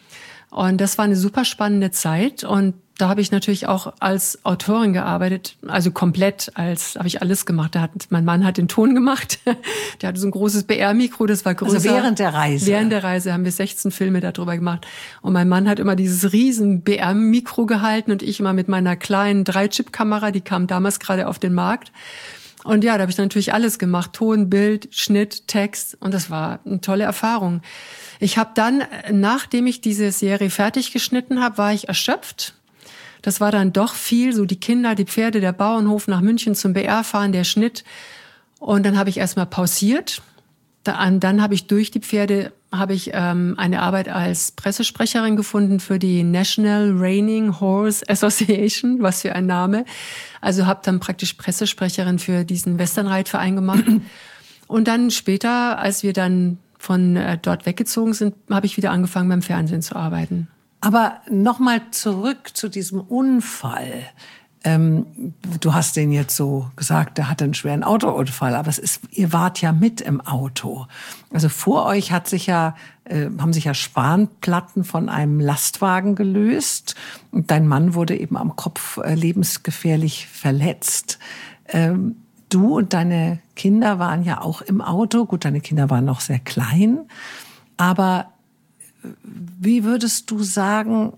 Und das war eine super spannende Zeit. Und da habe ich natürlich auch als Autorin gearbeitet, also komplett, als habe ich alles gemacht. Da hat, mein Mann hat den Ton gemacht, der hatte so ein großes B R-Mikro, das war größer. Also während der Reise? Während der Reise haben wir sechzehn Filme darüber gemacht. Und mein Mann hat immer dieses riesen B R-Mikro gehalten und ich immer mit meiner kleinen drei Chip Kamera, die kam damals gerade auf den Markt. Und ja, da habe ich natürlich alles gemacht, Ton, Bild, Schnitt, Text und das war eine tolle Erfahrung. Ich habe dann, nachdem ich diese Serie fertig geschnitten habe, war ich erschöpft. Das war dann doch viel, so die Kinder, die Pferde, der Bauernhof nach München zum B R fahren, der Schnitt. Und dann habe ich erstmal pausiert. Dann, dann habe ich durch die Pferde habe ich ähm, eine Arbeit als Pressesprecherin gefunden für die National Reining Horse Association, was für ein Name. Also habe dann praktisch Pressesprecherin für diesen Westernreitverein gemacht. Und dann später, als wir dann von äh, dort weggezogen sind, habe ich wieder angefangen beim Fernsehen zu arbeiten. Aber nochmal zurück zu diesem Unfall. Ähm, du hast den jetzt so gesagt, der hatte einen schweren Autounfall, aber es ist, ihr wart ja mit im Auto. Also vor euch hat sich ja, äh, haben sich ja Spanplatten von einem Lastwagen gelöst und dein Mann wurde eben am Kopf äh, lebensgefährlich verletzt. Ähm, du und deine Kinder waren ja auch im Auto. Gut, deine Kinder waren noch sehr klein, aber wie würdest du sagen,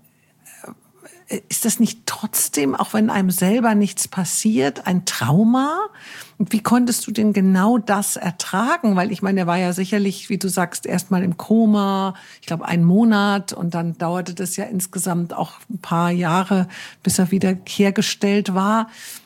ist das nicht trotzdem, auch wenn einem selber nichts passiert, ein Trauma? Und wie konntest du denn genau das ertragen? Weil ich meine, er war ja sicherlich, wie du sagst, erst mal im Koma, ich glaube einen Monat und dann dauerte das ja insgesamt auch ein paar Jahre, bis er wieder hergestellt war.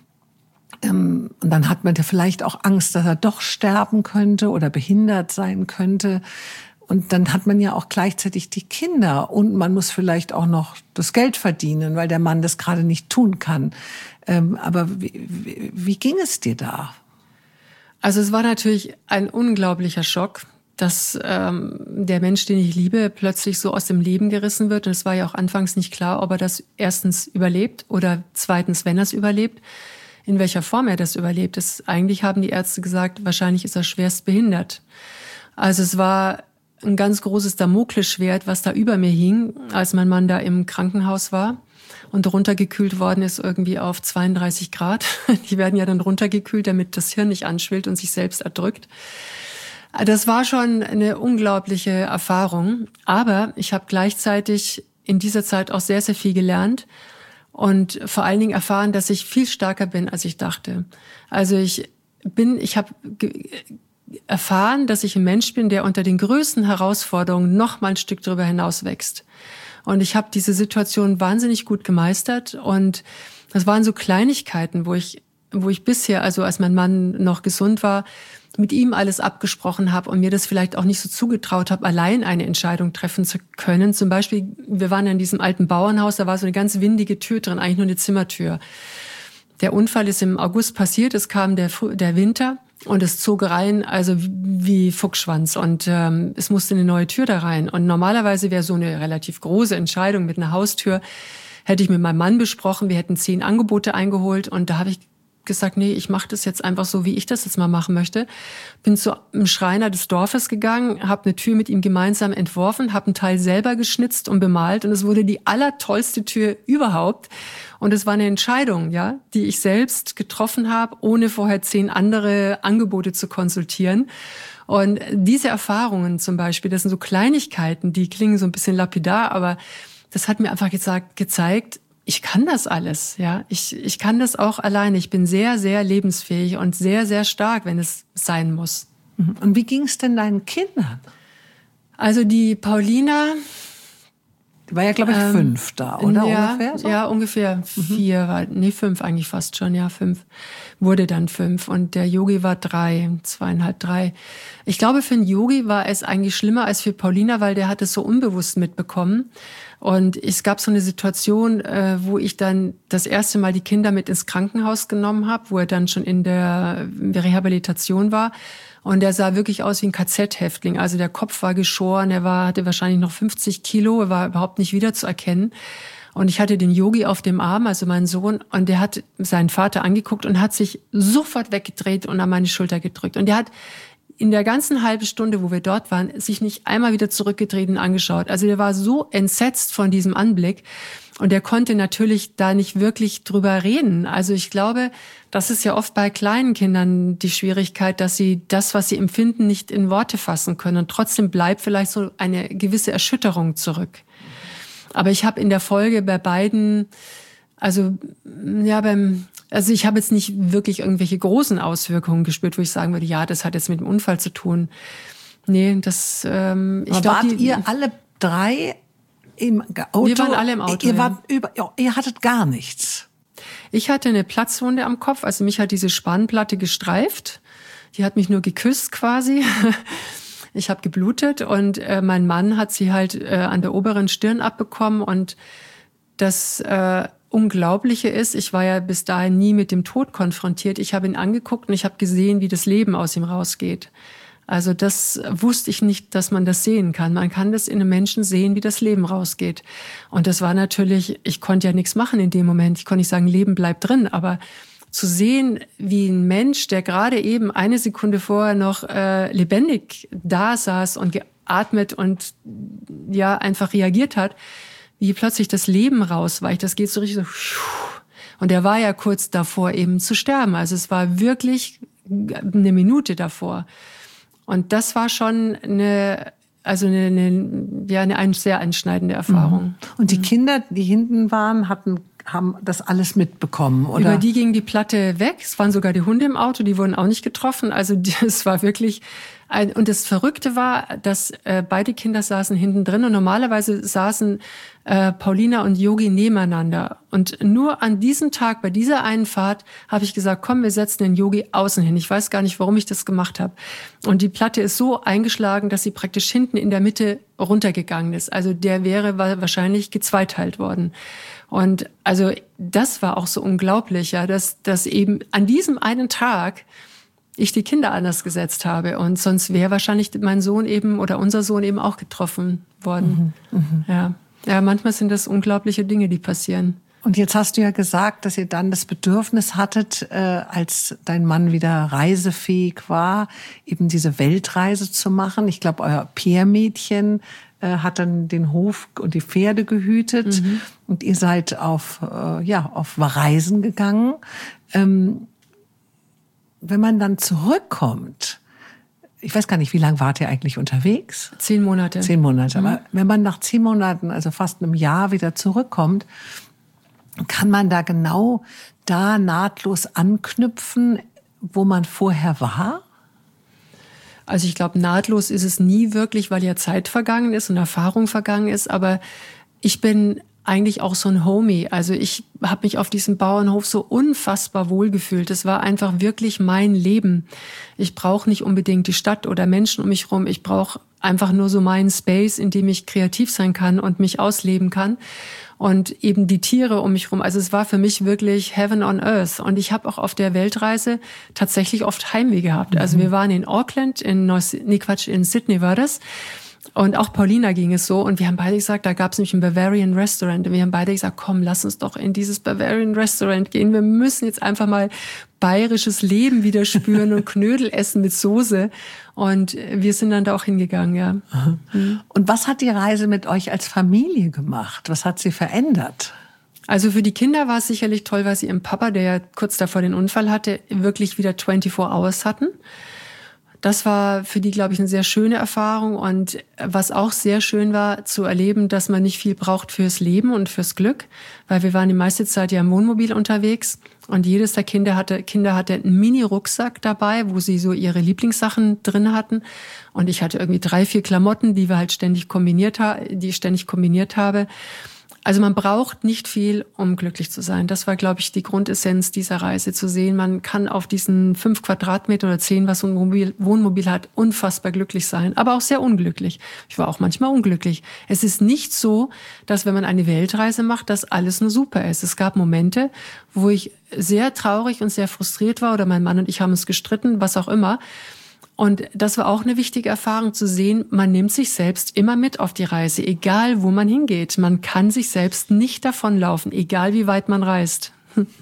Und dann hat man ja vielleicht auch Angst, dass er doch sterben könnte oder behindert sein könnte. Und dann hat man ja auch gleichzeitig die Kinder und man muss vielleicht auch noch das Geld verdienen, weil der Mann das gerade nicht tun kann. Ähm, aber wie, wie, wie ging es dir da? Also es war natürlich ein unglaublicher Schock, dass ähm, der Mensch, den ich liebe, plötzlich so aus dem Leben gerissen wird. Und es war ja auch anfangs nicht klar, ob er das erstens überlebt oder zweitens, wenn er es überlebt, in welcher Form er das überlebt. Das, eigentlich haben die Ärzte gesagt, wahrscheinlich ist er schwerst behindert. Also es war ein ganz großes Damoklesschwert, was da über mir hing, als mein Mann da im Krankenhaus war und runtergekühlt worden ist irgendwie auf zweiunddreißig Grad. Die werden ja dann runtergekühlt, damit das Hirn nicht anschwillt und sich selbst erdrückt. Das war schon eine unglaubliche Erfahrung. Aber ich habe gleichzeitig in dieser Zeit auch sehr, sehr viel gelernt und vor allen Dingen erfahren, dass ich viel stärker bin, als ich dachte. Also ich bin, ich habe erfahren, dass ich ein Mensch bin, der unter den größten Herausforderungen noch mal ein Stück darüber hinaus wächst. Und ich habe diese Situation wahnsinnig gut gemeistert. Und das waren so Kleinigkeiten, wo ich, wo ich bisher, also als mein Mann noch gesund war, mit ihm alles abgesprochen habe und mir das vielleicht auch nicht so zugetraut habe, allein eine Entscheidung treffen zu können. Zum Beispiel, wir waren in diesem alten Bauernhaus, da war so eine ganz windige Tür drin, eigentlich nur eine Zimmertür. Der Unfall ist im August passiert, es kam der, der Winter und es zog rein, also wie Fuchsschwanz, und ähm, es musste eine neue Tür da rein. Und normalerweise wäre so eine relativ große Entscheidung mit einer Haustür, hätte ich mit meinem Mann besprochen, wir hätten zehn Angebote eingeholt, und da habe ich gesagt, nee, ich mache das jetzt einfach so, wie ich das jetzt mal machen möchte. Bin zu einem Schreiner des Dorfes gegangen, habe eine Tür mit ihm gemeinsam entworfen, habe einen Teil selber geschnitzt und bemalt, und es wurde die allertollste Tür überhaupt. Und es war eine Entscheidung, ja, die ich selbst getroffen habe, ohne vorher zehn andere Angebote zu konsultieren. Und diese Erfahrungen zum Beispiel, das sind so Kleinigkeiten, die klingen so ein bisschen lapidar, aber das hat mir einfach gesagt, gezeigt, ich kann das alles, ja. Ich, ich kann das auch alleine. Ich bin sehr, sehr lebensfähig und sehr, sehr stark, wenn es sein muss. Und wie ging es denn deinen Kindern? Also die Paulina, die war ja, glaube ich, ähm, fünf da, oder? Ja, ungefähr so? Ja, ungefähr mhm. vier, war, nee, fünf eigentlich fast schon, ja, fünf. Wurde dann fünf. Und der Yogi war drei, zweieinhalb, drei. Ich glaube, für den Yogi war es eigentlich schlimmer als für Paulina, weil der hat es so unbewusst mitbekommen. Und es gab so eine Situation, äh, wo ich dann das erste Mal die Kinder mit ins Krankenhaus genommen habe, wo er dann schon in der Rehabilitation war. Und der sah wirklich aus wie ein K Z-Häftling. Also der Kopf war geschoren, er war, hatte wahrscheinlich noch fünfzig Kilo, er war überhaupt nicht wiederzuerkennen. Und ich hatte den Yogi auf dem Arm, also meinen Sohn, und der hat seinen Vater angeguckt und hat sich sofort weggedreht und an meine Schulter gedrückt. Und der hat in der ganzen halben Stunde, wo wir dort waren, sich nicht einmal wieder zurückgedreht und angeschaut. Also der war so entsetzt von diesem Anblick, und der konnte natürlich da nicht wirklich drüber reden. Also ich glaube, das ist ja oft bei kleinen Kindern die Schwierigkeit, dass sie das, was sie empfinden, nicht in Worte fassen können. Und trotzdem bleibt vielleicht so eine gewisse Erschütterung zurück. Aber ich habe in der Folge bei beiden, also ja, beim Also ich habe jetzt nicht wirklich irgendwelche großen Auswirkungen gespürt, wo ich sagen würde, ja, das hat jetzt mit dem Unfall zu tun. Nee, das... Ähm, ich Aber glaub, wart die, ihr alle drei im Auto? Wir waren alle im Auto, Ihr, ja. wart über, ihr hattet gar nichts? Ich hatte eine Platzwunde am Kopf, also mich hat diese Spanplatte gestreift. Die hat mich nur geküsst quasi. Ich habe geblutet, und äh, mein Mann hat sie halt äh, an der oberen Stirn abbekommen. Und das... Äh, Unglaubliche ist, ich war ja bis dahin nie mit dem Tod konfrontiert. Ich habe ihn angeguckt und ich habe gesehen, wie das Leben aus ihm rausgeht. Also das wusste ich nicht, dass man das sehen kann. Man kann das in einem Menschen sehen, wie das Leben rausgeht. Und das war natürlich, ich konnte ja nichts machen in dem Moment. Ich konnte nicht sagen, Leben bleibt drin, aber zu sehen, wie ein Mensch, der gerade eben eine Sekunde vorher noch äh, lebendig da saß und geatmet und ja einfach reagiert hat, wie plötzlich das Leben rausweicht, das geht so richtig so. Und er war ja kurz davor eben zu sterben. Also es war wirklich eine Minute davor. Und das war schon eine, also eine, eine, ja, eine sehr einschneidende Erfahrung. Und die Kinder, die hinten waren, hatten, haben das alles mitbekommen, oder? Über die ging die Platte weg. Es waren sogar die Hunde im Auto, die wurden auch nicht getroffen. Also es war wirklich ein, und das Verrückte war, dass äh, beide Kinder saßen hinten drin, und normalerweise saßen äh, Paulina und Yogi nebeneinander. Und nur an diesem Tag, bei dieser einen Fahrt, habe ich gesagt, komm, wir setzen den Yogi außen hin. Ich weiß gar nicht, warum ich das gemacht habe. Und die Platte ist so eingeschlagen, dass sie praktisch hinten in der Mitte runtergegangen ist. Also der wäre wahrscheinlich gezweiteilt worden. Und also das war auch so unglaublich, ja, dass, dass eben an diesem einen Tag ich die Kinder anders gesetzt habe. Und sonst wäre wahrscheinlich mein Sohn eben oder unser Sohn eben auch getroffen worden. Mhm, mh. Ja. Ja, manchmal sind das unglaubliche Dinge, die passieren. Und jetzt hast du ja gesagt, dass ihr dann das Bedürfnis hattet, äh, als dein Mann wieder reisefähig war, eben diese Weltreise zu machen. Ich glaube, euer Pierre-Mädchen äh, hat dann den Hof und die Pferde gehütet. Mhm. Und ihr seid auf, äh, ja, auf Reisen gegangen. Ähm, wenn man dann zurückkommt, ich weiß gar nicht, wie lange wart ihr eigentlich unterwegs? Zehn Monate. Zehn Monate. Mhm. Aber wenn man nach zehn Monaten, also fast einem Jahr wieder zurückkommt, kann man da genau da nahtlos anknüpfen, wo man vorher war? Also ich glaube, nahtlos ist es nie wirklich, weil ja Zeit vergangen ist und Erfahrung vergangen ist. Aber ich bin eigentlich auch so ein Homie. Also ich habe mich auf diesem Bauernhof so unfassbar wohlgefühlt. Es war einfach wirklich mein Leben. Ich brauche nicht unbedingt die Stadt oder Menschen um mich rum. Ich brauche einfach nur so mein Space, in dem ich kreativ sein kann und mich ausleben kann. Und eben die Tiere um mich rum. Also es war für mich wirklich Heaven on Earth. Und ich habe auch auf der Weltreise tatsächlich oft Heimweh gehabt. Mhm. Also wir waren in Auckland, in Neuss, nee Quatsch, in Sydney war das. Und auch Paulina ging es so. Und wir haben beide gesagt, da gab es nämlich ein Bavarian Restaurant. Und wir haben beide gesagt, komm, lass uns doch in dieses Bavarian Restaurant gehen. Wir müssen jetzt einfach mal bayerisches Leben wieder spüren und Knödel essen mit Soße. Und wir sind dann da auch hingegangen, ja. Mhm. Und was hat die Reise mit euch als Familie gemacht? Was hat sie verändert? Also für die Kinder war es sicherlich toll, weil sie ihren Papa, der ja kurz davor den Unfall hatte, wirklich wieder vierundzwanzig Hours hatten. Das war für die, glaube ich, eine sehr schöne Erfahrung. Und was auch sehr schön war, zu erleben, dass man nicht viel braucht fürs Leben und fürs Glück. Weil wir waren die meiste Zeit ja im Wohnmobil unterwegs. Und jedes der Kinder hatte, Kinder hatte einen Mini-Rucksack dabei, wo sie so ihre Lieblingssachen drin hatten. Und ich hatte irgendwie drei, vier Klamotten, die wir halt ständig kombiniert haben, die ich ständig kombiniert habe. Also man braucht nicht viel, um glücklich zu sein. Das war, glaube ich, die Grundessenz dieser Reise, zu sehen, man kann auf diesen fünf Quadratmeter oder zehn, was so ein Wohnmobil, Wohnmobil hat, unfassbar glücklich sein, aber auch sehr unglücklich. Ich war auch manchmal unglücklich. Es ist nicht so, dass wenn man eine Weltreise macht, dass alles nur super ist. Es gab Momente, wo ich sehr traurig und sehr frustriert war oder mein Mann und ich haben uns gestritten, was auch immer. Und das war auch eine wichtige Erfahrung zu sehen, man nimmt sich selbst immer mit auf die Reise, egal wo man hingeht. Man kann sich selbst nicht davonlaufen, egal wie weit man reist.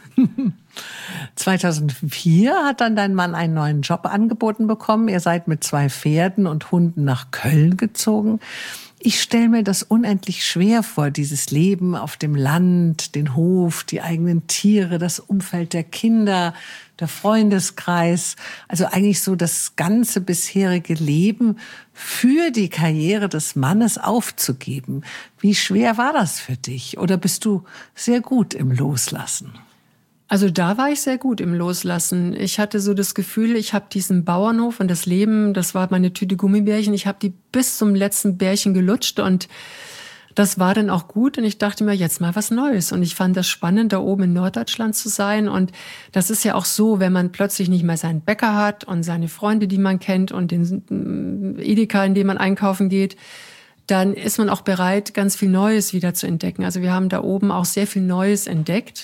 zweitausendvier hat dann dein Mann einen neuen Job angeboten bekommen. Ihr seid mit zwei Pferden und Hunden nach Köln gezogen. Ich stelle mir das unendlich schwer vor, dieses Leben auf dem Land, den Hof, die eigenen Tiere, das Umfeld der Kinder, der Freundeskreis. Also eigentlich so das ganze bisherige Leben für die Karriere des Mannes aufzugeben. Wie schwer war das für dich? Oder bist du sehr gut im Loslassen? Also da war ich sehr gut im Loslassen. Ich hatte so das Gefühl, ich habe diesen Bauernhof und das Leben, das war meine Tüte Gummibärchen, ich habe die bis zum letzten Bärchen gelutscht und das war dann auch gut. Und ich dachte mir, jetzt mal was Neues. Und ich fand das spannend, da oben in Norddeutschland zu sein. Und das ist ja auch so, wenn man plötzlich nicht mehr seinen Bäcker hat und seine Freunde, die man kennt und den Edeka, in dem man einkaufen geht, dann ist man auch bereit, ganz viel Neues wieder zu entdecken. Also wir haben da oben auch sehr viel Neues entdeckt.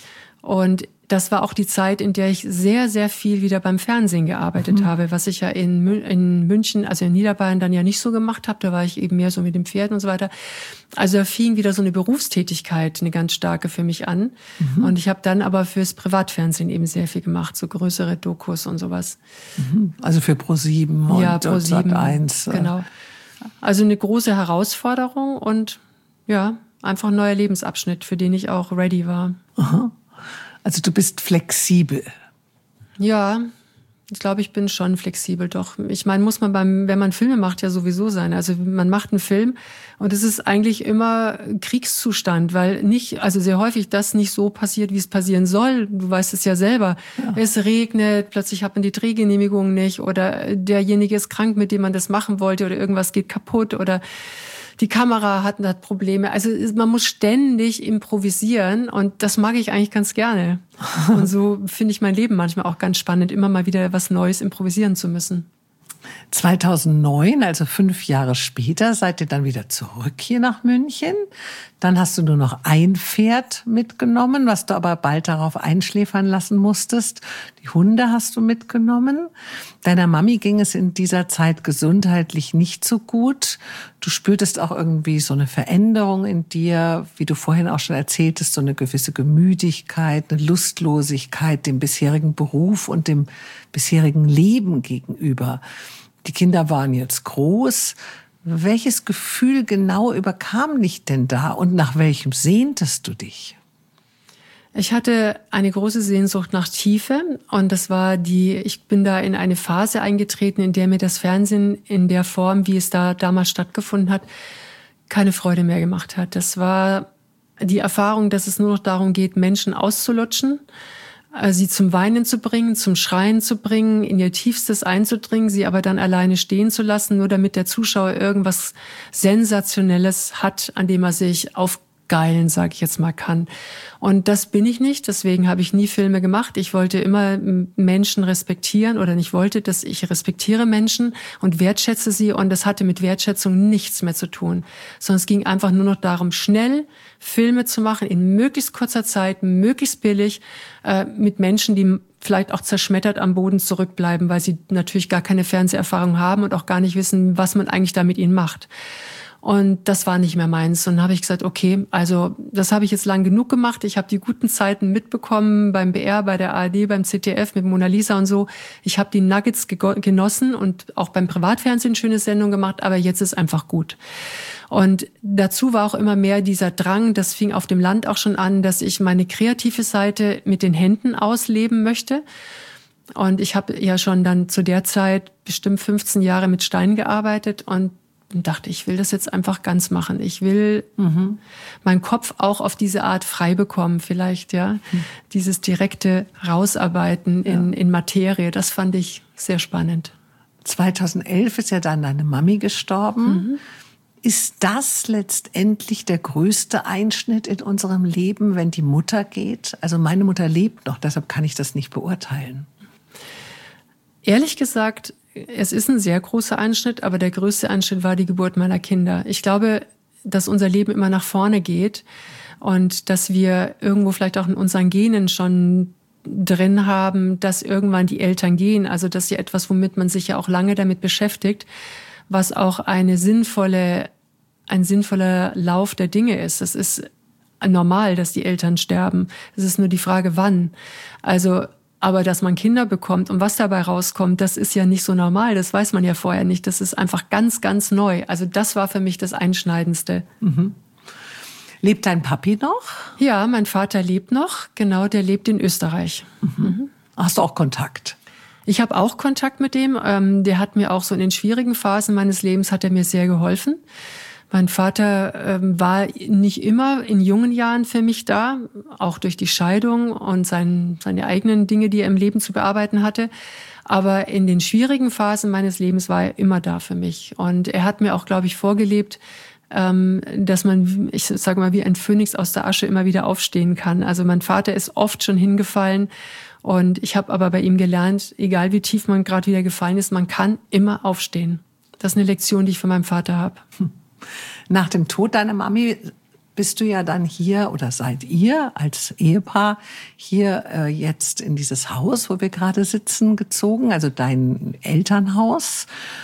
Und das war auch die Zeit, in der ich sehr, sehr viel wieder beim Fernsehen gearbeitet mhm. habe, was ich ja in, in München, also in Niederbayern dann ja nicht so gemacht habe. Da war ich eben mehr so mit den Pferden und so weiter. Also da fing wieder so eine Berufstätigkeit, eine ganz starke für mich an. Mhm. Und ich habe dann aber fürs Privatfernsehen eben sehr viel gemacht, so größere Dokus und sowas. Mhm. Also für ProSieben und, ja, ProSieben, und Sat eins. Genau. Also eine große Herausforderung und ja, einfach ein neuer Lebensabschnitt, für den ich auch ready war. Aha. Also du bist flexibel. Ja, ich glaube, ich bin schon flexibel, doch. Ich meine, muss man beim, wenn man Filme macht, ja sowieso sein. Also man macht einen Film und es ist eigentlich immer Kriegszustand, weil nicht, also sehr häufig das nicht so passiert, wie es passieren soll. Du weißt es ja selber. Ja. Es regnet, plötzlich hat man die Drehgenehmigung nicht oder derjenige ist krank, mit dem man das machen wollte oder irgendwas geht kaputt oder die Kamera hat, hat Probleme. Also man muss ständig improvisieren und das mag ich eigentlich ganz gerne. Und so finde ich mein Leben manchmal auch ganz spannend, immer mal wieder was Neues improvisieren zu müssen. zweitausendneun, also fünf Jahre später, seid ihr dann wieder zurück hier nach München. Dann hast du nur noch ein Pferd mitgenommen, was du aber bald darauf einschläfern lassen musstest. Die Hunde hast du mitgenommen. Deiner Mami ging es in dieser Zeit gesundheitlich nicht so gut. Du spürtest auch irgendwie so eine Veränderung in dir, wie du vorhin auch schon erzähltest, so eine gewisse Gemüdigkeit, eine Lustlosigkeit dem bisherigen Beruf und dem bisherigen Leben gegenüber. Die Kinder waren jetzt groß. Welches Gefühl genau überkam dich denn da und nach welchem sehntest du dich? Ich hatte eine große Sehnsucht nach Tiefe und das war die, ich bin da in eine Phase eingetreten, in der mir das Fernsehen in der Form, wie es da damals stattgefunden hat, keine Freude mehr gemacht hat. Das war die Erfahrung, dass es nur noch darum geht, Menschen auszulutschen, sie zum Weinen zu bringen, zum Schreien zu bringen, in ihr Tiefstes einzudringen, sie aber dann alleine stehen zu lassen, nur damit der Zuschauer irgendwas Sensationelles hat, an dem er sich auf, abgeilen, sage ich jetzt mal, kann. Und das bin ich nicht, deswegen habe ich nie Filme gemacht. Ich wollte immer Menschen respektieren oder nicht wollte, dass ich respektiere Menschen und wertschätze sie, und das hatte mit Wertschätzung nichts mehr zu tun, sondern es ging einfach nur noch darum, schnell Filme zu machen, in möglichst kurzer Zeit, möglichst billig, äh, mit Menschen, die vielleicht auch zerschmettert am Boden zurückbleiben, weil sie natürlich gar keine Fernseherfahrung haben und auch gar nicht wissen, was man eigentlich da mit ihnen macht. Und das war nicht mehr meins. Und dann habe ich gesagt, okay, also das habe ich jetzt lang genug gemacht. Ich habe die guten Zeiten mitbekommen beim B R, bei der A R D, beim Z D F mit Mona Lisa und so. Ich habe die Nuggets genossen und auch beim Privatfernsehen schöne Sendungen gemacht, aber jetzt ist einfach gut. Und dazu war auch immer mehr dieser Drang, das fing auf dem Land auch schon an, dass ich meine kreative Seite mit den Händen ausleben möchte. Und ich habe ja schon dann zu der Zeit bestimmt fünfzehn Jahre mit Stein gearbeitet und dachte, ich will das jetzt einfach ganz machen. Ich will mhm. meinen Kopf auch auf diese Art frei bekommen, vielleicht, ja. Mhm. Dieses direkte Rausarbeiten in, ja. in Materie, das fand ich sehr spannend. zweitausendelf ist ja dann deine Mami gestorben. Mhm. Ist das letztendlich der größte Einschnitt in unserem Leben, wenn die Mutter geht? Also meine Mutter lebt noch, deshalb kann ich das nicht beurteilen. Ehrlich gesagt, es ist ein sehr großer Einschnitt, aber der größte Einschnitt war die Geburt meiner Kinder. Ich glaube, dass unser Leben immer nach vorne geht und dass wir irgendwo vielleicht auch in unseren Genen schon drin haben, dass irgendwann die Eltern gehen. Also das ist ja etwas, womit man sich ja auch lange damit beschäftigt, was auch eine sinnvolle, ein sinnvoller Lauf der Dinge ist. Es ist normal, dass die Eltern sterben. Es ist nur die Frage, wann. Also, aber dass man Kinder bekommt und was dabei rauskommt, das ist ja nicht so normal. Das weiß man ja vorher nicht. Das ist einfach ganz, ganz neu. Also das war für mich das Einschneidendste. Mhm. Lebt dein Papi noch? Ja, mein Vater lebt noch. Genau, der lebt in Österreich. Mhm. Mhm. Hast du auch Kontakt? Ich habe auch Kontakt mit dem. Ähm, der hat mir auch so in den schwierigen Phasen meines Lebens hat er mir sehr geholfen. Mein Vater ähm, war nicht immer in jungen Jahren für mich da, auch durch die Scheidung und sein, seine eigenen Dinge, die er im Leben zu bearbeiten hatte. Aber in den schwierigen Phasen meines Lebens war er immer da für mich. Und er hat mir auch, glaube ich, vorgelebt, ähm, dass man, ich sage mal, wie ein Phönix aus der Asche immer wieder aufstehen kann. Also mein Vater ist oft schon hingefallen. Und ich habe aber bei ihm gelernt, egal wie tief man gerade wieder gefallen ist, man kann immer aufstehen. Das ist eine Lektion, die ich von meinem Vater habe. Nach dem Tod deiner Mami bist du ja dann hier, oder seid ihr als Ehepaar hier äh, jetzt in dieses Haus, wo wir gerade sitzen, gezogen, also dein Elternhaus.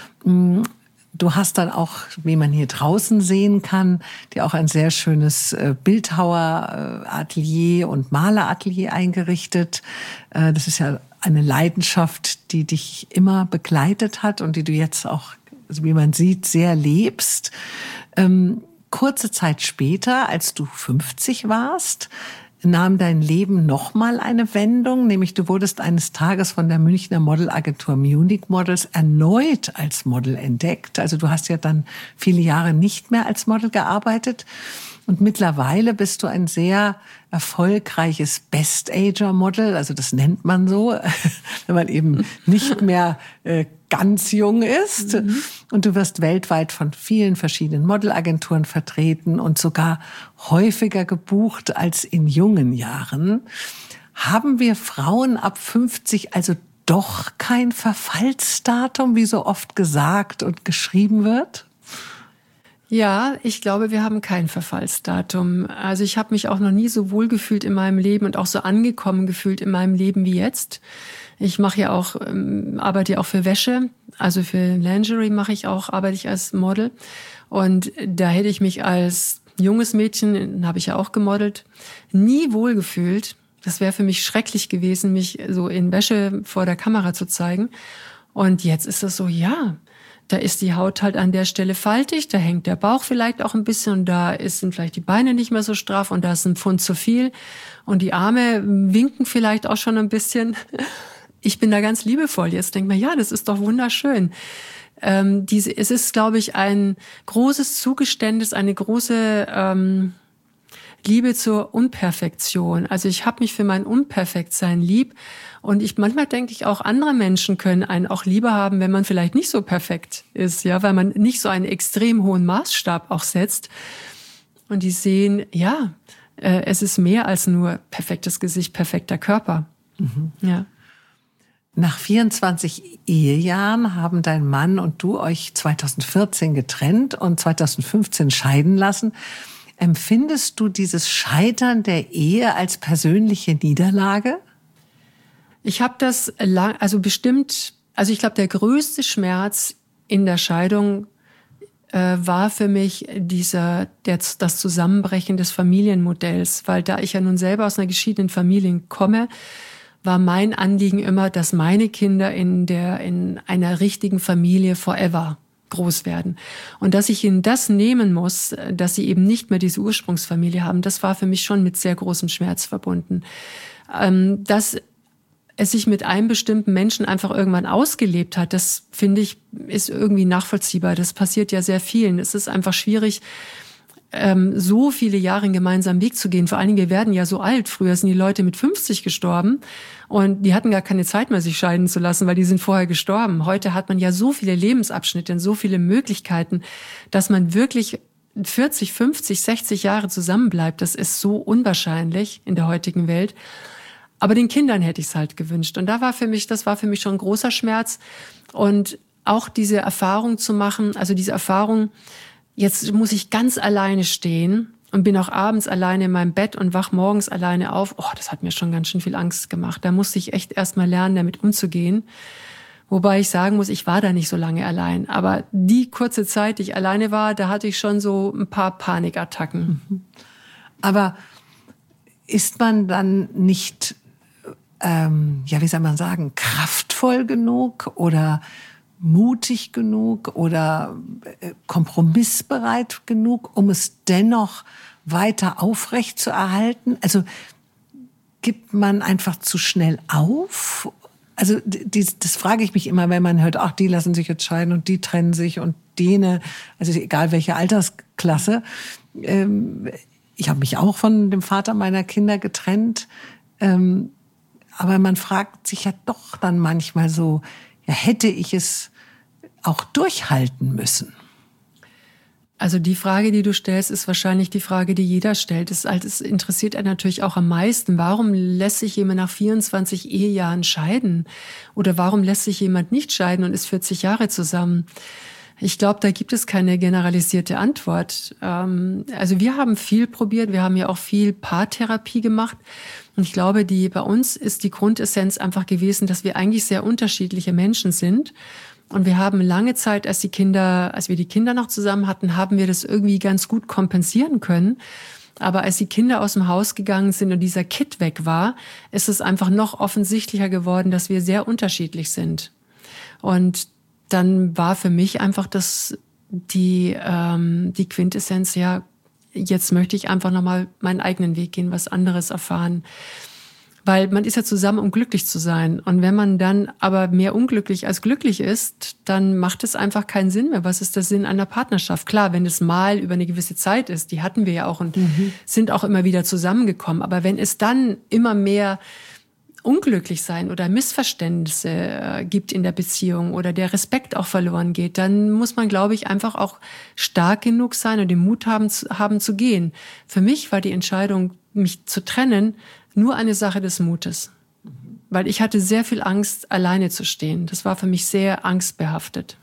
Du hast dann auch, wie man hier draußen sehen kann, dir auch ein sehr schönes äh, Bildhaueratelier und Maleratelier eingerichtet. Äh, das ist ja eine Leidenschaft, die dich immer begleitet hat und die du jetzt auch, also wie man sieht, sehr lebst. Ähm, kurze Zeit später, als du fünfzig warst, nahm dein Leben nochmal eine Wendung, nämlich du wurdest eines Tages von der Münchner Modelagentur Munich Models erneut als Model entdeckt. Also du hast ja dann viele Jahre nicht mehr als Model gearbeitet und mittlerweile bist du ein sehr erfolgreiches Best-Ager-Model, also das nennt man so, wenn man eben nicht mehr äh, ganz jung ist. Mhm. Und du wirst weltweit von vielen verschiedenen Modelagenturen vertreten und sogar häufiger gebucht als in jungen Jahren. Haben wir Frauen ab fünfzig also doch kein Verfallsdatum, wie so oft gesagt und geschrieben wird? Ja, ich glaube, wir haben kein Verfallsdatum. Also ich habe mich auch noch nie so wohl gefühlt in meinem Leben und auch so angekommen gefühlt in meinem Leben wie jetzt. Ich mache ja auch, ähm, arbeite ja auch für Wäsche, also für Lingerie mache ich auch, arbeite ich als Model. Und da hätte ich mich als junges Mädchen, habe ich ja auch gemodelt, nie wohl gefühlt. Das wäre für mich schrecklich gewesen, mich so in Wäsche vor der Kamera zu zeigen. Und jetzt ist es so, ja, da ist die Haut halt an der Stelle faltig, da hängt der Bauch vielleicht auch ein bisschen und da ist, sind vielleicht die Beine nicht mehr so straff und da ist ein Pfund zu viel und die Arme winken vielleicht auch schon ein bisschen. Ich bin da ganz liebevoll. Jetzt denke ich mir, ja, das ist doch wunderschön. Ähm, diese, es ist, glaube ich, ein großes Zugeständnis, eine große ähm, Liebe zur Unperfektion. Also ich habe mich für mein Unperfektsein lieb und ich manchmal denke ich auch, andere Menschen können einen auch lieber haben, wenn man vielleicht nicht so perfekt ist, ja, weil man nicht so einen extrem hohen Maßstab auch setzt. Und die sehen, ja, äh, es ist mehr als nur perfektes Gesicht, perfekter Körper. Mhm. Ja. Nach vierundzwanzig Ehejahren haben dein Mann und du euch zweitausendvierzehn getrennt und zweitausendfünfzehn scheiden lassen. Empfindest du dieses Scheitern der Ehe als persönliche Niederlage? Ich habe das lang, also bestimmt, also ich glaube, der größte Schmerz in der Scheidung äh, war für mich dieser, der, das Zusammenbrechen des Familienmodells, weil da ich ja nun selber aus einer geschiedenen Familie komme, war mein Anliegen immer, dass meine Kinder in der, in einer richtigen Familie forever groß werden. Und dass ich ihnen das nehmen muss, dass sie eben nicht mehr diese Ursprungsfamilie haben, das war für mich schon mit sehr großem Schmerz verbunden. Ähm, dass es sich mit einem bestimmten Menschen einfach irgendwann ausgelebt hat, das finde ich, ist irgendwie nachvollziehbar. Das passiert ja sehr vielen. Es ist einfach schwierig, ähm, so viele Jahre einen gemeinsamen Weg zu gehen. Vor allen Dingen, wir werden ja so alt. Früher sind die Leute mit fünfzig gestorben und die hatten gar keine Zeit mehr, sich scheiden zu lassen, weil die sind vorher gestorben. Heute hat man ja so viele Lebensabschnitte und so viele Möglichkeiten, dass man wirklich vierzig, fünfzig, sechzig Jahre zusammenbleibt. Das ist so unwahrscheinlich in der heutigen Welt. Aber den Kindern hätte ich es halt gewünscht. Und da war für mich, das war für mich schon ein großer Schmerz. Und auch diese Erfahrung zu machen, also diese Erfahrung, jetzt muss ich ganz alleine stehen und bin auch abends alleine in meinem Bett und wach morgens alleine auf. Oh, das hat mir schon ganz schön viel Angst gemacht. Da musste ich echt erst mal lernen, damit umzugehen. Wobei ich sagen muss, ich war da nicht so lange allein. Aber die kurze Zeit, die ich alleine war, da hatte ich schon so ein paar Panikattacken. Aber ist man dann nicht, ähm, ja, wie soll man sagen, kraftvoll genug oder mutig genug oder kompromissbereit genug, um es dennoch weiter aufrecht zu erhalten? Also gibt man einfach zu schnell auf? Also die, das frage ich mich immer, wenn man hört, ach, die lassen sich jetzt scheiden und die trennen sich und jene, also egal welche Altersklasse. Ähm, ich habe mich auch von dem Vater meiner Kinder getrennt. Ähm, aber man fragt sich ja doch dann manchmal so, ja, hätte ich es auch durchhalten müssen? Also die Frage, die du stellst, ist wahrscheinlich die Frage, die jeder stellt. Es es interessiert einen natürlich auch am meisten. Warum lässt sich jemand nach vierundzwanzig Ehejahren scheiden? Oder warum lässt sich jemand nicht scheiden und ist vierzig Jahre zusammen? Ich glaube, da gibt es keine generalisierte Antwort. Also wir haben viel probiert. Wir haben ja auch viel Paartherapie gemacht. Und ich glaube, die, bei uns ist die Grundessenz einfach gewesen, dass wir eigentlich sehr unterschiedliche Menschen sind. Und wir haben lange Zeit, als die Kinder, als wir die Kinder noch zusammen hatten, haben wir das irgendwie ganz gut kompensieren können. Aber als die Kinder aus dem Haus gegangen sind und dieser Kit weg war, ist es einfach noch offensichtlicher geworden, dass wir sehr unterschiedlich sind. Und dann war für mich einfach das, die, ähm, die Quintessenz, ja, jetzt möchte ich einfach nochmal meinen eigenen Weg gehen, was anderes erfahren. Weil man ist ja zusammen, um glücklich zu sein. Und wenn man dann aber mehr unglücklich als glücklich ist, dann macht es einfach keinen Sinn mehr. Was ist der Sinn einer Partnerschaft? Klar, wenn es mal über eine gewisse Zeit ist, die hatten wir ja auch und mhm. sind auch immer wieder zusammengekommen. Aber wenn es dann immer mehr unglücklich sein oder Missverständnisse äh, gibt in der Beziehung oder der Respekt auch verloren geht, dann muss man, glaube ich, einfach auch stark genug sein und den Mut haben zu, haben zu gehen. Für mich war die Entscheidung, mich zu trennen, nur eine Sache des Mutes. Weil ich hatte sehr viel Angst, alleine zu stehen. Das war für mich sehr angstbehaftet.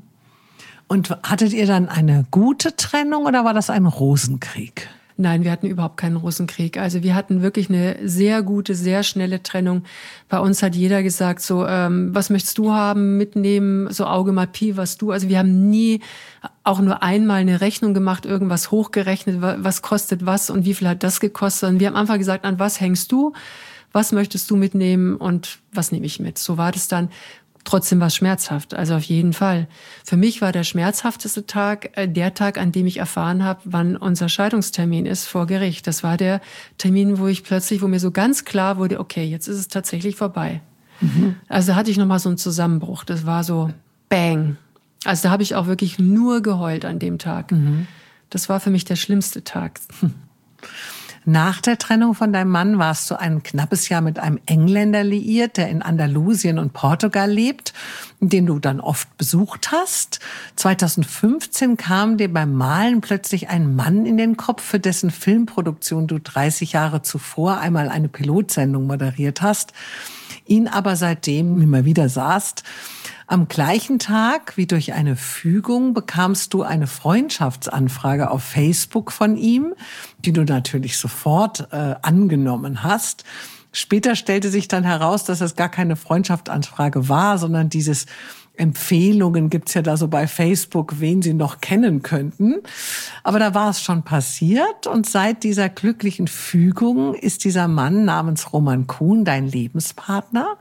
Und hattet ihr dann eine gute Trennung oder war das ein Rosenkrieg? Nein, wir hatten überhaupt keinen Rosenkrieg. Also wir hatten wirklich eine sehr gute, sehr schnelle Trennung. Bei uns hat jeder gesagt, so, ähm, was möchtest du haben, mitnehmen, so Auge mal Pi, was du. Also wir haben nie auch nur einmal eine Rechnung gemacht, irgendwas hochgerechnet, was kostet was und wie viel hat das gekostet. Und wir haben einfach gesagt, an was hängst du, was möchtest du mitnehmen und was nehme ich mit. So war das dann. Trotzdem war es schmerzhaft, also auf jeden Fall. Für mich war der schmerzhafteste Tag äh, der Tag, an dem ich erfahren habe, wann unser Scheidungstermin ist vor Gericht. Das war der Termin, wo ich plötzlich, wo mir so ganz klar wurde, okay, jetzt ist es tatsächlich vorbei. Mhm. Also da hatte ich nochmal so einen Zusammenbruch. Das war so bang. Also da habe ich auch wirklich nur geheult an dem Tag. Mhm. Das war für mich der schlimmste Tag. Nach der Trennung von deinem Mann warst du ein knappes Jahr mit einem Engländer liiert, der in Andalusien und Portugal lebt, den du dann oft besucht hast. zweitausendfünfzehn kam dir beim Malen plötzlich ein Mann in den Kopf, für dessen Filmproduktion du dreißig Jahre zuvor einmal eine Pilotsendung moderiert hast, ihn aber seitdem immer wieder sahst. Am gleichen Tag, wie durch eine Fügung, bekamst du eine Freundschaftsanfrage auf Facebook von ihm, die du natürlich sofort äh, angenommen hast. Später stellte sich dann heraus, dass es gar keine Freundschaftsanfrage war, sondern dieses Empfehlungen gibt's ja da so bei Facebook, wen sie noch kennen könnten. Aber da war es schon passiert und seit dieser glücklichen Fügung ist dieser Mann namens Roman Kuhn dein Lebenspartner.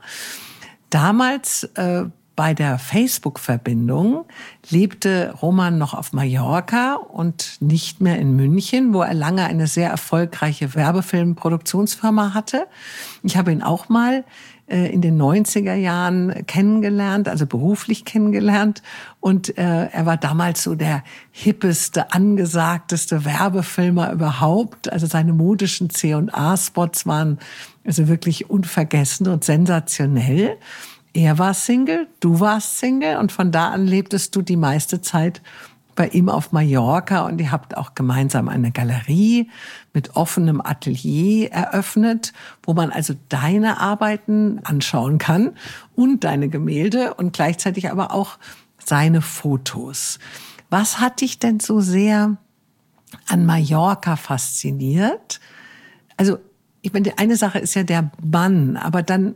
Damals äh, bei der Facebook-Verbindung lebte Roman noch auf Mallorca und nicht mehr in München, wo er lange eine sehr erfolgreiche Werbefilmproduktionsfirma hatte. Ich habe ihn auch mal äh, in den neunziger Jahren kennengelernt, also beruflich kennengelernt. Und äh, er war damals so der hippeste, angesagteste Werbefilmer überhaupt. Also seine modischen C und A-Spots waren also wirklich unvergessen und sensationell. Er war Single, du warst Single und von da an lebtest du die meiste Zeit bei ihm auf Mallorca und ihr habt auch gemeinsam eine Galerie mit offenem Atelier eröffnet, wo man also deine Arbeiten anschauen kann und deine Gemälde und gleichzeitig aber auch seine Fotos. Was hat dich denn so sehr an Mallorca fasziniert? Also, ich meine, die eine Sache ist ja der Mann, aber dann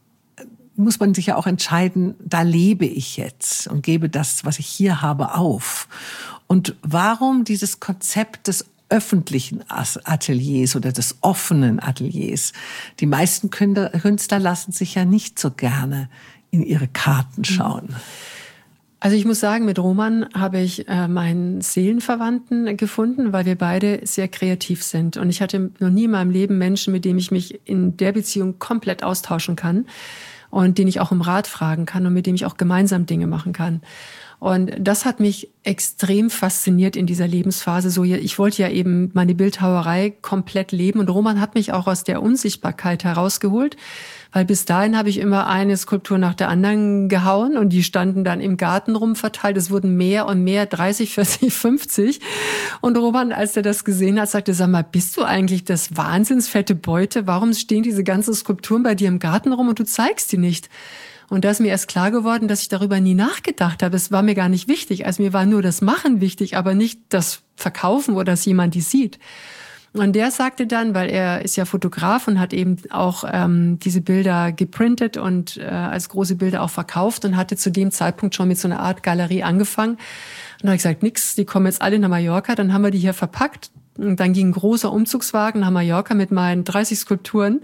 muss man sich ja auch entscheiden, da lebe ich jetzt und gebe das, was ich hier habe, auf. Und warum dieses Konzept des öffentlichen Ateliers oder des offenen Ateliers? Die meisten Künstler lassen sich ja nicht so gerne in ihre Karten schauen. Also ich muss sagen, mit Roman habe ich äh, meinen Seelenverwandten gefunden, weil wir beide sehr kreativ sind. Und ich hatte noch nie in meinem Leben Menschen, mit denen ich mich in der Beziehung komplett austauschen kann. Und den ich auch um Rat fragen kann und mit dem ich auch gemeinsam Dinge machen kann. Und das hat mich extrem fasziniert in dieser Lebensphase. So, ich wollte ja eben meine Bildhauerei komplett leben und Roman hat mich auch aus der Unsichtbarkeit herausgeholt, weil bis dahin habe ich immer eine Skulptur nach der anderen gehauen und die standen dann im Garten rum verteilt. Es wurden mehr und mehr, dreißig, vierzig, fünfzig. Und Roman, als er das gesehen hat, sagte, sag mal, bist du eigentlich das wahnsinnsfette Beute? Warum stehen diese ganzen Skulpturen bei dir im Garten rum und du zeigst die nicht? Und da ist mir erst klar geworden, dass ich darüber nie nachgedacht habe. Es war mir gar nicht wichtig. Also mir war nur das Machen wichtig, aber nicht das Verkaufen oder dass jemand die sieht. Und der sagte dann, weil er ist ja Fotograf und hat eben auch ähm, diese Bilder geprintet und äh, als große Bilder auch verkauft und hatte zu dem Zeitpunkt schon mit so einer Art Galerie angefangen. Und da habe ich gesagt, nix, die kommen jetzt alle nach Mallorca, dann haben wir die hier verpackt. Und dann ging ein großer Umzugswagen nach Mallorca mit meinen dreißig Skulpturen.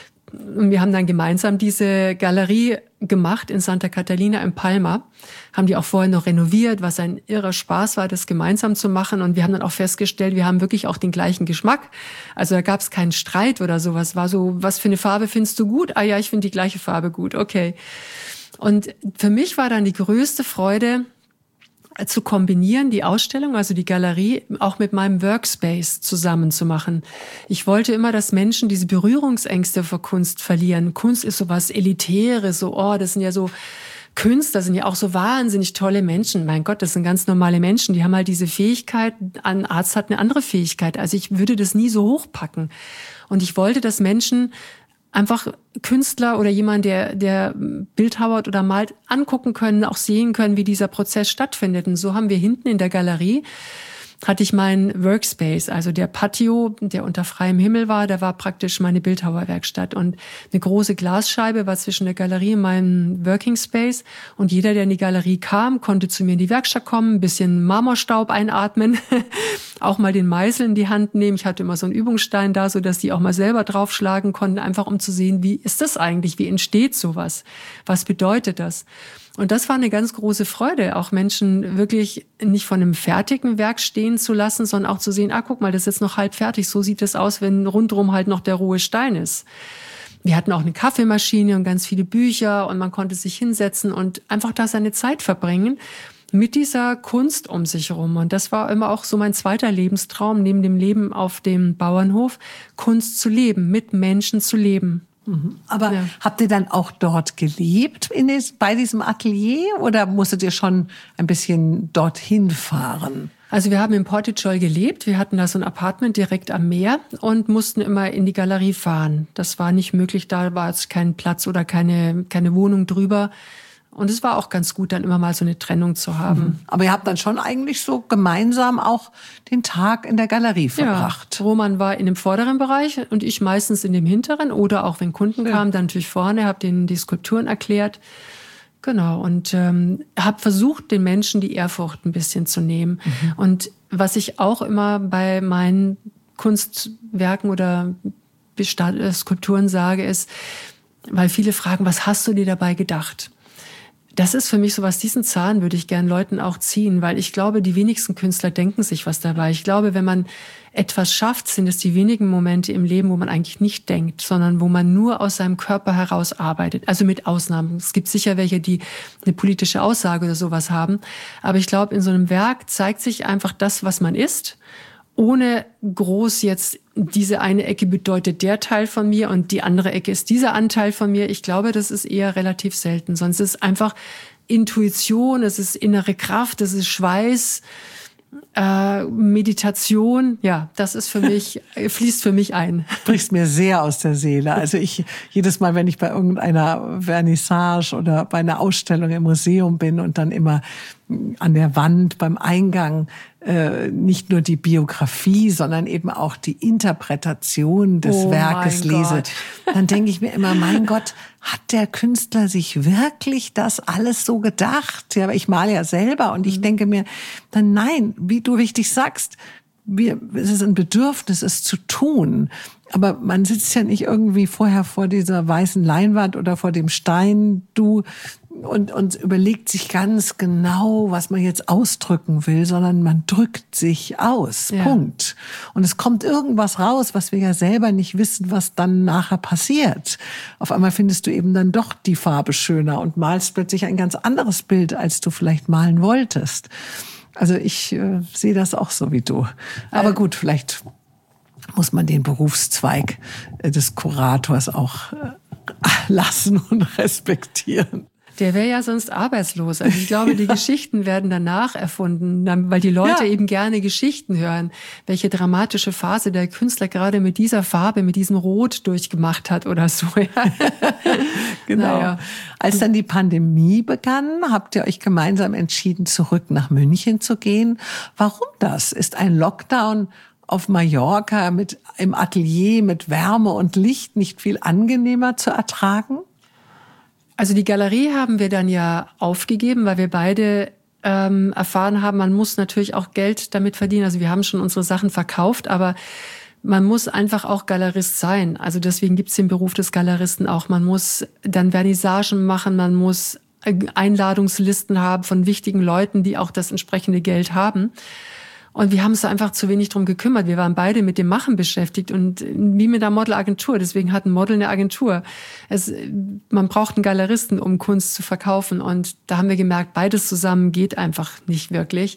Und wir haben dann gemeinsam diese Galerie gemacht in Santa Catalina in Palma. Haben die auch vorher noch renoviert, was ein irrer Spaß war, das gemeinsam zu machen. Und wir haben dann auch festgestellt, wir haben wirklich auch den gleichen Geschmack. Also da gab es keinen Streit oder sowas. War so, was für eine Farbe findest du gut? Ah ja, ich finde die gleiche Farbe gut. Okay. Und für mich war dann die größte Freude, zu kombinieren, die Ausstellung, also die Galerie, auch mit meinem Workspace zusammen zu machen. Ich wollte immer, dass Menschen diese Berührungsängste vor Kunst verlieren. Kunst ist sowas Elitäres, so, oh, das sind ja so Künstler, sind ja auch so wahnsinnig tolle Menschen. Mein Gott, das sind ganz normale Menschen, die haben halt diese Fähigkeit, ein Arzt hat eine andere Fähigkeit. Also ich würde das nie so hochpacken. Und ich wollte, dass Menschen einfach Künstler oder jemand, der, der bildhauert oder malt, angucken können, auch sehen können, wie dieser Prozess stattfindet. Und so haben wir hinten in der Galerie, hatte ich meinen Workspace, also der Patio, der unter freiem Himmel war, da war praktisch meine Bildhauerwerkstatt. Und eine große Glasscheibe war zwischen der Galerie und meinem Working Space. Und jeder, der in die Galerie kam, konnte zu mir in die Werkstatt kommen, ein bisschen Marmorstaub einatmen, auch mal den Meißel in die Hand nehmen. Ich hatte immer so einen Übungsstein da, so dass die auch mal selber draufschlagen konnten, einfach um zu sehen, wie ist das eigentlich? Wie entsteht sowas? Was bedeutet das? Und das war eine ganz große Freude, auch Menschen wirklich nicht von einem fertigen Werk stehen zu lassen, sondern auch zu sehen, ah, guck mal, das ist jetzt noch halb fertig. So sieht es aus, wenn rundherum halt noch der rohe Stein ist. Wir hatten auch eine Kaffeemaschine und ganz viele Bücher und man konnte sich hinsetzen und einfach da seine Zeit verbringen. mit dieser Kunst um sich herum. Und das war immer auch so mein zweiter Lebenstraum, neben dem Leben auf dem Bauernhof, Kunst zu leben, mit Menschen zu leben. Aber ja. Habt ihr dann auch dort gelebt in des, bei diesem Atelier oder musstet ihr schon ein bisschen dorthin fahren? Also wir haben in Portichol gelebt. Wir hatten da so ein Apartment direkt am Meer und mussten immer in die Galerie fahren. Das war nicht möglich, da war jetzt kein Platz oder keine, keine Wohnung drüber. Und es war auch ganz gut, dann immer mal so eine Trennung zu haben. Aber ihr habt dann schon eigentlich so gemeinsam auch den Tag in der Galerie verbracht. Ja, Roman war in dem vorderen Bereich und ich meistens in dem hinteren. Oder auch wenn Kunden ja. kamen, dann natürlich vorne, habe denen die Skulpturen erklärt. Genau, und ähm, habe versucht, den Menschen die Ehrfurcht ein bisschen zu nehmen. Mhm. Und was ich auch immer bei meinen Kunstwerken oder Skulpturen sage, ist, weil viele fragen, was hast du dir dabei gedacht? Das ist für mich sowas, diesen Zahn würde ich gern Leuten auch ziehen, weil ich glaube, die wenigsten Künstler denken sich was dabei. Ich glaube, wenn man etwas schafft, sind es die wenigen Momente im Leben, wo man eigentlich nicht denkt, sondern wo man nur aus seinem Körper heraus arbeitet. Also mit Ausnahmen. Es gibt sicher welche, die eine politische Aussage oder sowas haben. Aber ich glaube, in so einem Werk zeigt sich einfach das, was man ist, ohne groß jetzt, diese eine Ecke bedeutet der Teil von mir und die andere Ecke ist dieser Anteil von mir. Ich glaube, das ist eher relativ selten. Sonst ist es einfach Intuition, es ist innere Kraft, es ist Schweiß, äh, Meditation. Ja, das ist für mich, fließt für mich ein. Sprichst mir sehr aus der Seele. Also ich, jedes Mal, wenn ich bei irgendeiner Vernissage oder bei einer Ausstellung im Museum bin und dann immer an der Wand beim Eingang äh, nicht nur die Biografie, sondern eben auch die Interpretation des oh Werkes lese, dann denke ich mir immer, mein Gott, hat der Künstler sich wirklich das alles so gedacht? Ja, aber ich male ja selber und ich denke mir, dann nein, wie du richtig sagst, wir, es ist ein Bedürfnis, es zu tun. Aber man sitzt ja nicht irgendwie vorher vor dieser weißen Leinwand oder vor dem Stein, du, und, und überlegt sich ganz genau, was man jetzt ausdrücken will, sondern man drückt sich aus. Ja. Punkt. Und es kommt irgendwas raus, was wir ja selber nicht wissen, was dann nachher passiert. Auf einmal findest du eben dann doch die Farbe schöner und malst plötzlich ein ganz anderes Bild, als du vielleicht malen wolltest. Also ich äh, sehe das auch so wie du. Aber gut, vielleicht muss man den Berufszweig äh, des Kurators auch äh, lassen und respektieren. Der wäre ja sonst arbeitslos. Also ich glaube, die Geschichten werden danach erfunden, weil die Leute ja. eben gerne Geschichten hören, welche dramatische Phase der Künstler gerade mit dieser Farbe, mit diesem Rot durchgemacht hat oder so. Genau. Naja. Als dann die Pandemie begann, habt ihr euch gemeinsam entschieden, zurück nach München zu gehen. Warum das? Ist ein Lockdown auf Mallorca mit im Atelier mit Wärme und Licht nicht viel angenehmer zu ertragen? Also die Galerie haben wir dann ja aufgegeben, weil wir beide ähm, erfahren haben, man muss natürlich auch Geld damit verdienen. Also wir haben schon unsere Sachen verkauft, aber man muss einfach auch Galerist sein. Also deswegen gibt's den Beruf des Galeristen auch. Man muss dann Vernissagen machen, man muss Einladungslisten haben von wichtigen Leuten, die auch das entsprechende Geld haben. Und wir haben uns da einfach zu wenig drum gekümmert. Wir waren beide mit dem Machen beschäftigt und wie mit einer Modelagentur. Deswegen hat ein Model eine Agentur. Es, man braucht einen Galeristen, um Kunst zu verkaufen. Und da haben wir gemerkt, beides zusammen geht einfach nicht wirklich.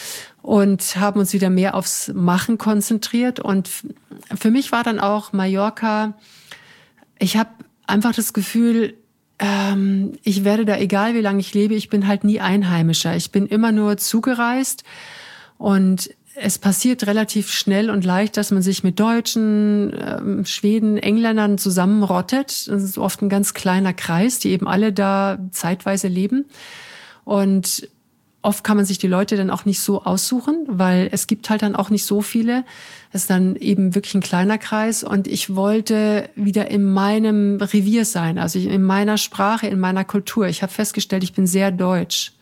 Und haben uns wieder mehr aufs Machen konzentriert. Und für mich war dann auch Mallorca, ich habe einfach das Gefühl, ähm, ich werde da, egal wie lange ich lebe, ich bin halt nie Einheimischer. Ich bin immer nur zugereist. Und es passiert relativ schnell und leicht, dass man sich mit Deutschen, ähm, Schweden, Engländern zusammenrottet. Das ist oft ein ganz kleiner Kreis, die eben alle da zeitweise leben. Und oft kann man sich die Leute dann auch nicht so aussuchen, weil es gibt halt dann auch nicht so viele. Es ist dann eben wirklich ein kleiner Kreis. Und ich wollte wieder in meinem Revier sein, also in meiner Sprache, in meiner Kultur. Ich habe festgestellt, ich bin sehr deutsch.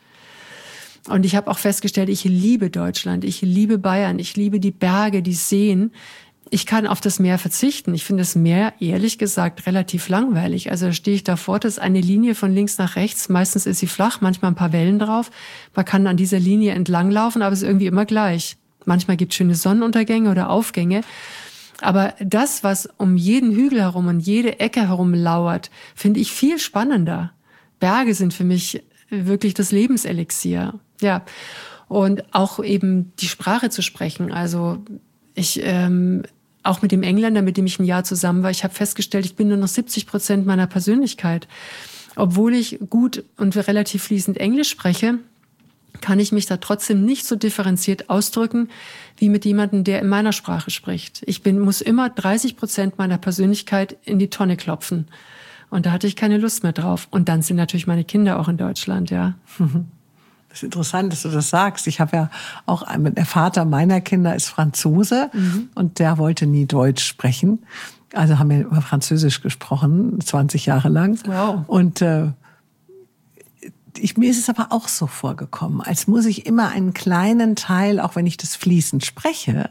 Und ich habe auch festgestellt, ich liebe Deutschland, ich liebe Bayern, ich liebe die Berge, die Seen. Ich kann auf das Meer verzichten. Ich finde das Meer, ehrlich gesagt, relativ langweilig. Also stehe ich davor, das ist eine Linie von links nach rechts. Meistens ist sie flach, manchmal ein paar Wellen drauf. Man kann an dieser Linie entlanglaufen, aber es ist irgendwie immer gleich. Manchmal gibt es schöne Sonnenuntergänge oder Aufgänge. Aber das, was um jeden Hügel herum und jede Ecke herum lauert, finde ich viel spannender. Berge sind für mich wirklich das Lebenselixier. ja. Und auch eben die Sprache zu sprechen. Also ich, ähm, auch mit dem Engländer, mit dem ich ein Jahr zusammen war, ich habe festgestellt, ich bin nur noch siebzig Prozent meiner Persönlichkeit. Obwohl ich gut und relativ fließend Englisch spreche, kann ich mich da trotzdem nicht so differenziert ausdrücken, wie mit jemandem, der in meiner Sprache spricht. Ich bin, muss immer dreißig Prozent meiner Persönlichkeit in die Tonne klopfen. Und da hatte ich keine Lust mehr drauf. Und dann sind natürlich meine Kinder auch in Deutschland, ja. Das ist interessant, dass du das sagst. Ich habe ja auch, der Vater meiner Kinder ist Franzose mhm. und der wollte nie Deutsch sprechen. Also haben wir über Französisch gesprochen, zwanzig Jahre lang. Wow. Und äh, ich, mir ist es aber auch so vorgekommen, als muss ich immer einen kleinen Teil, auch wenn ich das fließend spreche,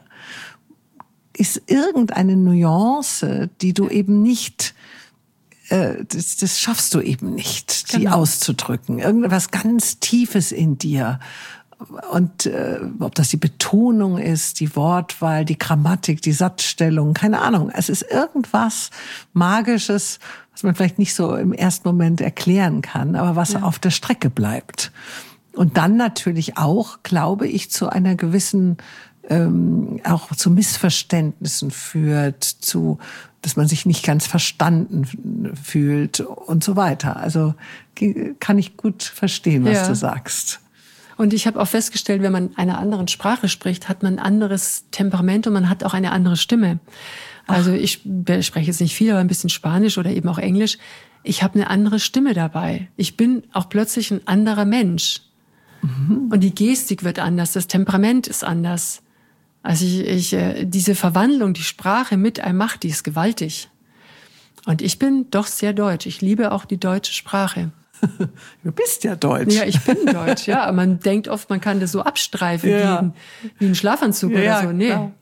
ist irgendeine Nuance, die du eben nicht, äh, das, das schaffst du eben nicht, die genau. auszudrücken. Irgendwas ganz Tiefes in dir. Und äh, ob das die Betonung ist, die Wortwahl, die Grammatik, die Satzstellung, keine Ahnung. Es ist irgendwas Magisches, was man vielleicht nicht so im ersten Moment erklären kann, aber was ja. auf der Strecke bleibt. Und dann natürlich auch, glaube ich, zu einer gewissen, ähm, auch zu Missverständnissen führt, zu, dass man sich nicht ganz verstanden fühlt und so weiter. Also kann ich gut verstehen, was ja. du sagst. Und ich habe auch festgestellt, wenn man einer anderen Sprache spricht, hat man ein anderes Temperament und man hat auch eine andere Stimme. Also ich spreche jetzt nicht viel, aber ein bisschen Spanisch oder eben auch Englisch. Ich habe eine andere Stimme dabei. Ich bin auch plötzlich ein anderer Mensch. Mhm. Und die Gestik wird anders, das Temperament ist anders. Also ich, ich, diese Verwandlung, die Sprache mit einem macht, die ist gewaltig. Und ich bin doch sehr deutsch. Ich liebe auch die deutsche Sprache. Du bist ja deutsch. Ja, ich bin deutsch, ja. Man denkt oft, man kann das so abstreifen ja. wie, ein, wie ein Schlafanzug ja, oder so. Nee.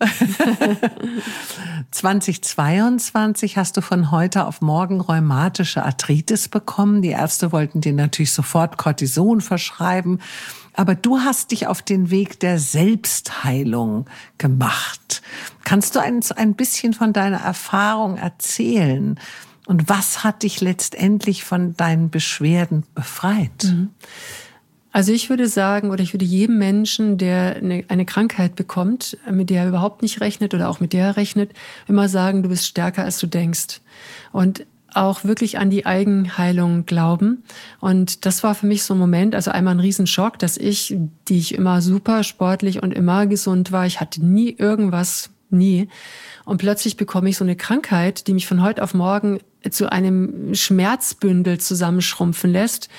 zweitausendzweiundzwanzig hast du von heute auf morgen rheumatische Arthritis bekommen. Die Ärzte wollten dir natürlich sofort Cortison verschreiben. Aber du hast dich auf den Weg der Selbstheilung gemacht. Kannst du ein, ein bisschen von deiner Erfahrung erzählen? Und was hat dich letztendlich von deinen Beschwerden befreit? Also ich würde sagen, oder ich würde jedem Menschen, der eine, eine Krankheit bekommt, mit der er überhaupt nicht rechnet oder auch mit der er rechnet, immer sagen, du bist stärker, als du denkst. Und auch wirklich an die Eigenheilung glauben. Und das war für mich so ein Moment, also einmal ein Riesenschock, dass ich, die ich immer super sportlich und immer gesund war, ich hatte nie irgendwas, nie. Und plötzlich bekomme ich so eine Krankheit, die mich von heute auf morgen zu einem Schmerzbündel zusammenschrumpfen lässt.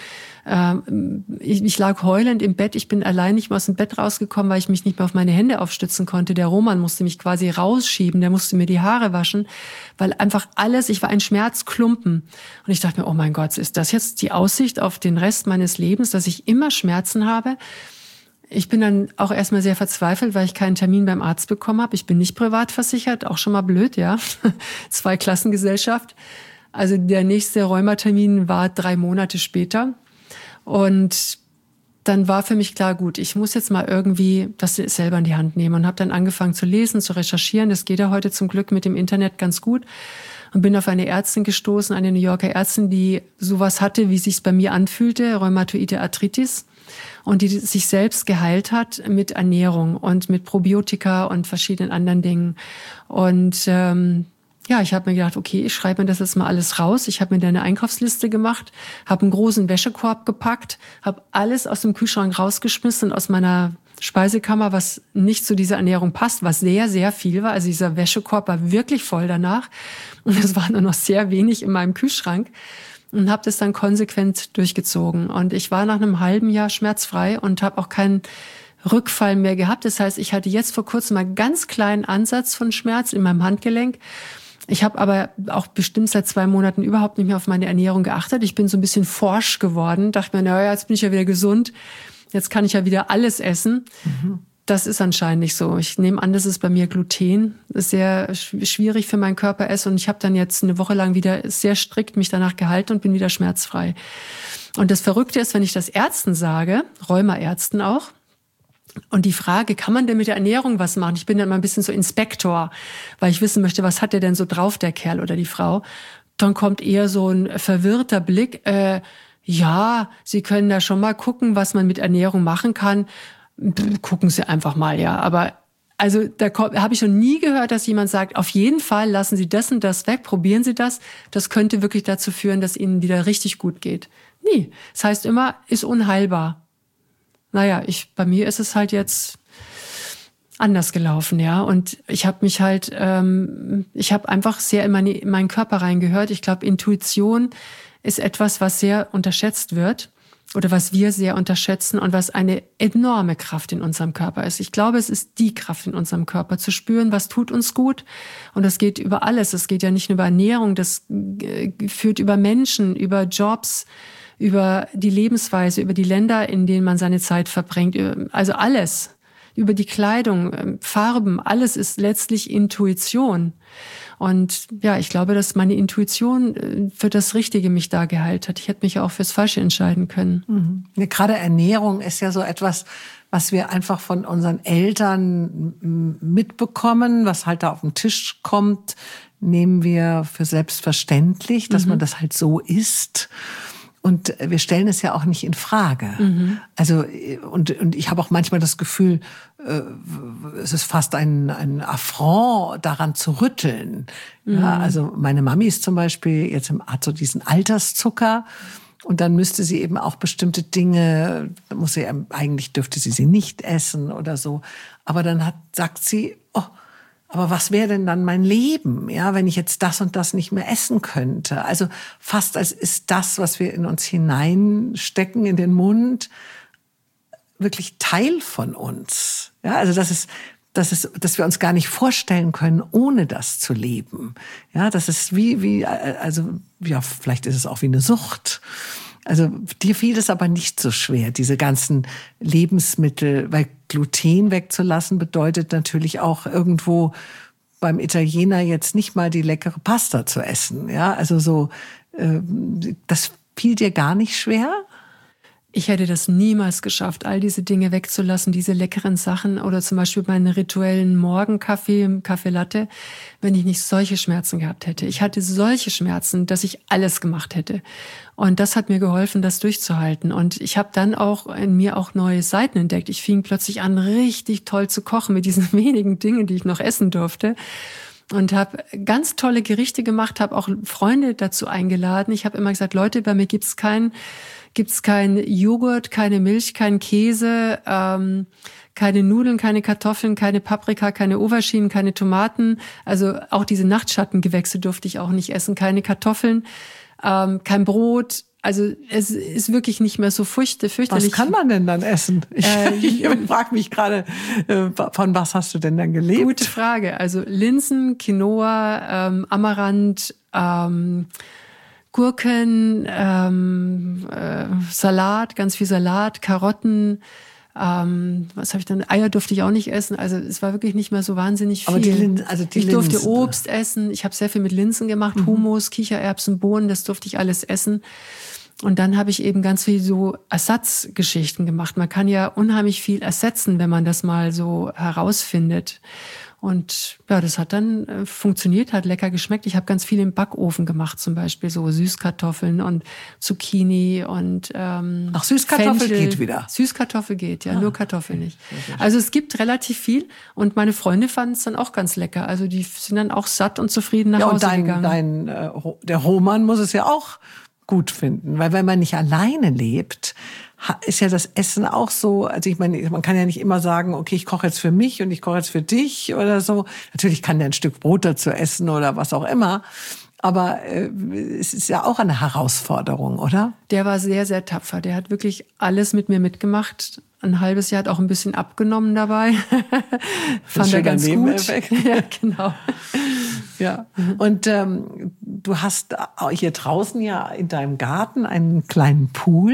Ich lag heulend im Bett. Ich bin allein nicht mehr aus dem Bett rausgekommen, weil ich mich nicht mehr auf meine Hände aufstützen konnte. Der Roman musste mich quasi rausschieben. Der musste mir die Haare waschen, weil einfach alles, ich war ein Schmerzklumpen. Und ich dachte mir, oh mein Gott, ist das jetzt die Aussicht auf den Rest meines Lebens, dass ich immer Schmerzen habe? Ich bin dann auch erstmal sehr verzweifelt, weil ich keinen Termin beim Arzt bekommen habe. Ich bin nicht privat versichert, auch schon mal blöd, ja. Zweiklassengesellschaft. Also der nächste Rheumatermin war drei Monate später. Und dann war für mich klar, gut, ich muss jetzt mal irgendwie das selber in die Hand nehmen und habe dann angefangen zu lesen, zu recherchieren. Das geht ja heute zum Glück mit dem Internet ganz gut. Und bin auf eine Ärztin gestoßen, eine New Yorker Ärztin, die sowas hatte, wie es sich bei mir anfühlte, Rheumatoide Arthritis. Und die sich selbst geheilt hat mit Ernährung und mit Probiotika und verschiedenen anderen Dingen. Und ähm, ja, ich habe mir gedacht, okay, ich schreibe mir das jetzt mal alles raus. Ich habe mir da eine Einkaufsliste gemacht, habe einen großen Wäschekorb gepackt, habe alles aus dem Kühlschrank rausgeschmissen, aus meiner Speisekammer, was nicht zu dieser Ernährung passt, was sehr, sehr viel war. Also dieser Wäschekorb war wirklich voll danach. Und es war nur noch sehr wenig in meinem Kühlschrank. Und habe das dann konsequent durchgezogen. Und ich war nach einem halben Jahr schmerzfrei und habe auch keinen Rückfall mehr gehabt. Das heißt, ich hatte jetzt vor kurzem mal einen ganz kleinen Ansatz von Schmerz in meinem Handgelenk. Ich habe aber auch bestimmt seit zwei Monaten überhaupt nicht mehr auf meine Ernährung geachtet. Ich bin so ein bisschen forsch geworden. Dachte mir, naja, jetzt bin ich ja wieder gesund. Jetzt kann ich ja wieder alles essen. Mhm. Das ist anscheinend nicht so. Ich nehme an, das ist bei mir Gluten. Das ist sehr schwierig für meinen Körper ist. Und ich habe dann jetzt eine Woche lang wieder sehr strikt mich danach gehalten und bin wieder schmerzfrei. Und das Verrückte ist, wenn ich das Ärzten sage, Rheumaärzten auch, und die Frage, kann man denn mit der Ernährung was machen? Ich bin dann mal ein bisschen so Inspektor, weil ich wissen möchte, was hat der denn so drauf, der Kerl oder die Frau? Dann kommt eher so ein verwirrter Blick, äh, ja, Sie können da schon mal gucken, was man mit Ernährung machen kann. Gucken Sie einfach mal, ja. Aber also da habe ich noch nie gehört, dass jemand sagt, auf jeden Fall lassen Sie das und das weg, probieren Sie das. Das könnte wirklich dazu führen, dass Ihnen wieder richtig gut geht. Nie. Das heißt immer, ist unheilbar. Naja, ich, bei mir ist es halt jetzt anders gelaufen, ja. Und ich habe mich halt, ähm, ich habe einfach sehr in, meine, in meinen Körper reingehört. Ich glaube, Intuition ist etwas, was sehr unterschätzt wird oder was wir sehr unterschätzen und was eine enorme Kraft in unserem Körper ist. Ich glaube, es ist die Kraft in unserem Körper, zu spüren, was tut uns gut. Und das geht über alles. Das geht ja nicht nur über Ernährung, das äh, führt über Menschen, über Jobs, über die Lebensweise, über die Länder, in denen man seine Zeit verbringt. Also alles. Über die Kleidung, Farben, alles ist letztlich Intuition. Und ja, ich glaube, dass meine Intuition für das Richtige mich da geheilt hat. Ich hätte mich auch fürs Falsche entscheiden können. Mhm. Ja, gerade Ernährung ist ja so etwas, was wir einfach von unseren Eltern mitbekommen, was halt da auf den Tisch kommt, nehmen wir für selbstverständlich, dass mhm. man das halt so isst. Und wir stellen es ja auch nicht in Frage. Mhm. Also, und, und ich habe auch manchmal das Gefühl, äh, es ist fast ein, ein Affront, daran zu rütteln. Mhm. Ja, also meine Mami ist zum Beispiel jetzt im, hat so diesen Alterszucker. Und dann müsste sie eben auch bestimmte Dinge, muss sie, eigentlich dürfte sie sie nicht essen oder so. Aber dann hat, sagt sie, oh, aber was wäre denn dann mein Leben, ja, wenn ich jetzt das und das nicht mehr essen könnte? Also fast als ist das, was wir in uns hineinstecken, in den Mund, wirklich Teil von uns. Ja, also das ist, das ist, dass wir uns gar nicht vorstellen können, ohne das zu leben. Ja, das ist wie, wie, also, ja, vielleicht ist es auch wie eine Sucht. Also dir fiel es aber nicht so schwer, diese ganzen Lebensmittel, weil Gluten wegzulassen bedeutet natürlich auch irgendwo beim Italiener jetzt nicht mal die leckere Pasta zu essen. Ja, also so, äh, das fiel dir gar nicht schwer? Ich hätte das niemals geschafft, all diese Dinge wegzulassen, diese leckeren Sachen oder zum Beispiel meinen rituellen Morgenkaffee, Kaffee Latte, wenn ich nicht solche Schmerzen gehabt hätte. Ich hatte solche Schmerzen, dass ich alles gemacht hätte. Und das hat mir geholfen, das durchzuhalten. Und ich habe dann auch in mir auch neue Seiten entdeckt. Ich fing plötzlich an, richtig toll zu kochen mit diesen wenigen Dingen, die ich noch essen durfte. Und habe ganz tolle Gerichte gemacht, habe auch Freunde dazu eingeladen. Ich habe immer gesagt, Leute, bei mir gibt's kein gibt's kein Joghurt, keine Milch, kein Käse, ähm, keine Nudeln, keine Kartoffeln, keine Paprika, keine Auberginen, keine Tomaten. Also auch diese Nachtschattengewächse durfte ich auch nicht essen, keine Kartoffeln, ähm, kein Brot. Also es ist wirklich nicht mehr so furcht, fürchterlich. Was kann man denn dann essen? Ich, äh, ich frage mich gerade, von was hast du denn dann gelebt? Gute Frage. Also Linsen, Quinoa, ähm, Amaranth, ähm, Gurken, ähm, äh, Salat, ganz viel Salat, Karotten, ähm, was habe ich dann? Eier durfte ich auch nicht essen. Also es war wirklich nicht mehr so wahnsinnig viel. Aber die Linsen, also die ich durfte Linsen. Obst essen. Ich habe sehr viel mit Linsen gemacht, mhm. Hummus, Kichererbsen, Bohnen, das durfte ich alles essen. Und dann habe ich eben ganz viel so Ersatzgeschichten gemacht. Man kann ja unheimlich viel ersetzen, wenn man das mal so herausfindet. Und ja, das hat dann äh, funktioniert, hat lecker geschmeckt. Ich habe ganz viel im Backofen gemacht, zum Beispiel so Süßkartoffeln und Zucchini und ähm, Ach, Süßkartoffel Fenchel. geht wieder. Süßkartoffel geht, ja, Ah. nur Kartoffel nicht. Also es gibt relativ viel und meine Freunde fanden es dann auch ganz lecker. Also die sind dann auch satt und zufrieden nach Ja, und Hause dein, gegangen. dein, äh, der Roman muss es ja auch gut finden, weil wenn man nicht alleine lebt, ist ja das Essen auch so, also ich meine, man kann ja nicht immer sagen, okay, ich koche jetzt für mich und ich koche jetzt für dich oder so. Natürlich kann der ein Stück Brot dazu essen oder was auch immer, aber äh, es ist ja auch eine Herausforderung, oder? Der war sehr, sehr tapfer. Der hat wirklich alles mit mir mitgemacht. Ein halbes Jahr hat auch ein bisschen abgenommen dabei. Fand er ganz gut. Ja, genau. Ja. Und ähm, du hast hier draußen ja in deinem Garten einen kleinen Pool.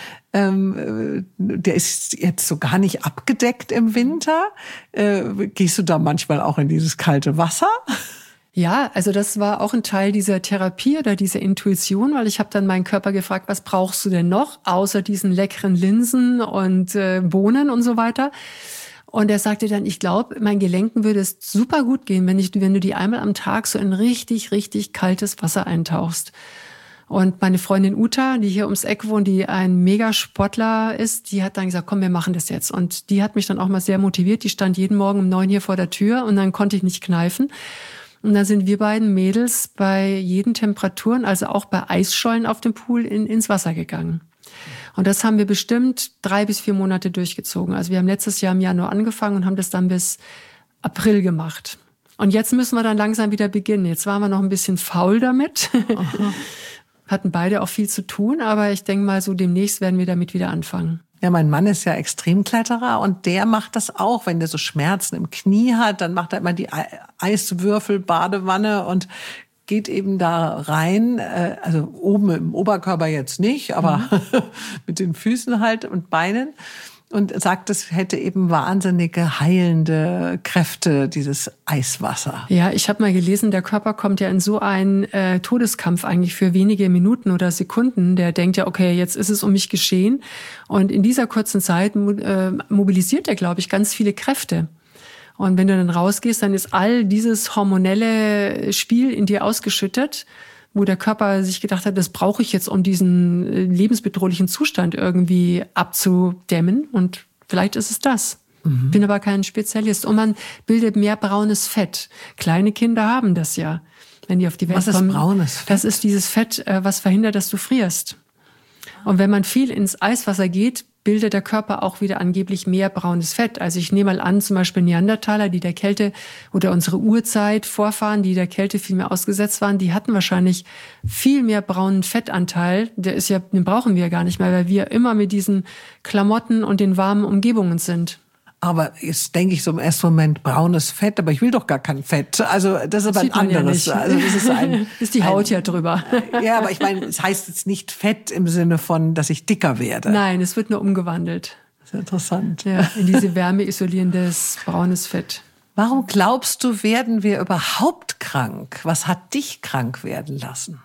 Ähm, der ist jetzt so gar nicht abgedeckt im Winter. Äh, gehst du da manchmal auch in dieses kalte Wasser? Ja, also das war auch ein Teil dieser Therapie oder dieser Intuition, weil ich habe dann meinen Körper gefragt, was brauchst du denn noch, außer diesen leckeren Linsen und äh, Bohnen und so weiter. Und er sagte dann, ich glaube, meinen Gelenken würde es super gut gehen, wenn, ich, wenn du die einmal am Tag so in richtig, richtig kaltes Wasser eintauchst. Und meine Freundin Uta, die hier ums Eck wohnt, die ein Megasportler ist, die hat dann gesagt, komm, wir machen das jetzt. Und die hat mich dann auch mal sehr motiviert. Die stand jeden Morgen um neun hier vor der Tür und dann konnte ich nicht kneifen. Und dann sind wir beiden Mädels bei jeden Temperaturen, also auch bei Eisschollen auf dem Pool, in, ins Wasser gegangen. Und das haben wir bestimmt drei bis vier Monate durchgezogen. Also wir haben letztes Jahr im Januar angefangen und haben das dann bis April gemacht. Und jetzt müssen wir dann langsam wieder beginnen. Jetzt waren wir noch ein bisschen faul damit. Aha. Hatten beide auch viel zu tun, aber ich denke mal, so demnächst werden wir damit wieder anfangen. Ja, mein Mann ist ja Extremkletterer und der macht das auch. Wenn der so Schmerzen im Knie hat, dann macht er immer die Eiswürfel-Badewanne und geht eben da rein. Also oben im Oberkörper jetzt nicht, aber mhm. mit den Füßen halt und Beinen. Und sagt, es hätte eben wahnsinnige heilende Kräfte, dieses Eiswasser. Ja, ich habe mal gelesen, der Körper kommt ja in so einen äh, Todeskampf eigentlich für wenige Minuten oder Sekunden. Der denkt ja, okay, jetzt ist es um mich geschehen. Und in dieser kurzen Zeit äh, mobilisiert er, glaube ich, ganz viele Kräfte. Und wenn du dann rausgehst, dann ist all dieses hormonelle Spiel in dir ausgeschüttet, wo der Körper sich gedacht hat, das brauche ich jetzt, um diesen lebensbedrohlichen Zustand irgendwie abzudämmen. Und vielleicht ist es das. Mhm. Bin aber kein Spezialist. Und man bildet mehr braunes Fett. Kleine Kinder haben das ja, wenn die auf die Welt was kommen. Was ist braunes Fett? Das ist dieses Fett, was verhindert, dass du frierst. Und wenn man viel ins Eiswasser geht, bildet der Körper auch wieder angeblich mehr braunes Fett. Also ich nehme mal an, zum Beispiel Neandertaler, die der Kälte oder unsere Urzeit Vorfahren, die der Kälte viel mehr ausgesetzt waren, die hatten wahrscheinlich viel mehr braunen Fettanteil. Der ist ja, den brauchen wir ja gar nicht mehr, weil wir immer mit diesen Klamotten und den warmen Umgebungen sind. Aber jetzt denke ich so im ersten Moment braunes Fett, aber ich will doch gar kein Fett. Also das ist aber ein anderes. Ja also das ist ein ist die Haut ein, ja drüber. Ja, aber ich meine, es heißt jetzt nicht Fett im Sinne von, dass ich dicker werde. Nein, es wird nur umgewandelt. Das ist interessant. Ja, in diese wärmeisolierendes braunes Fett. Warum glaubst du, werden wir überhaupt krank? Was hat dich krank werden lassen?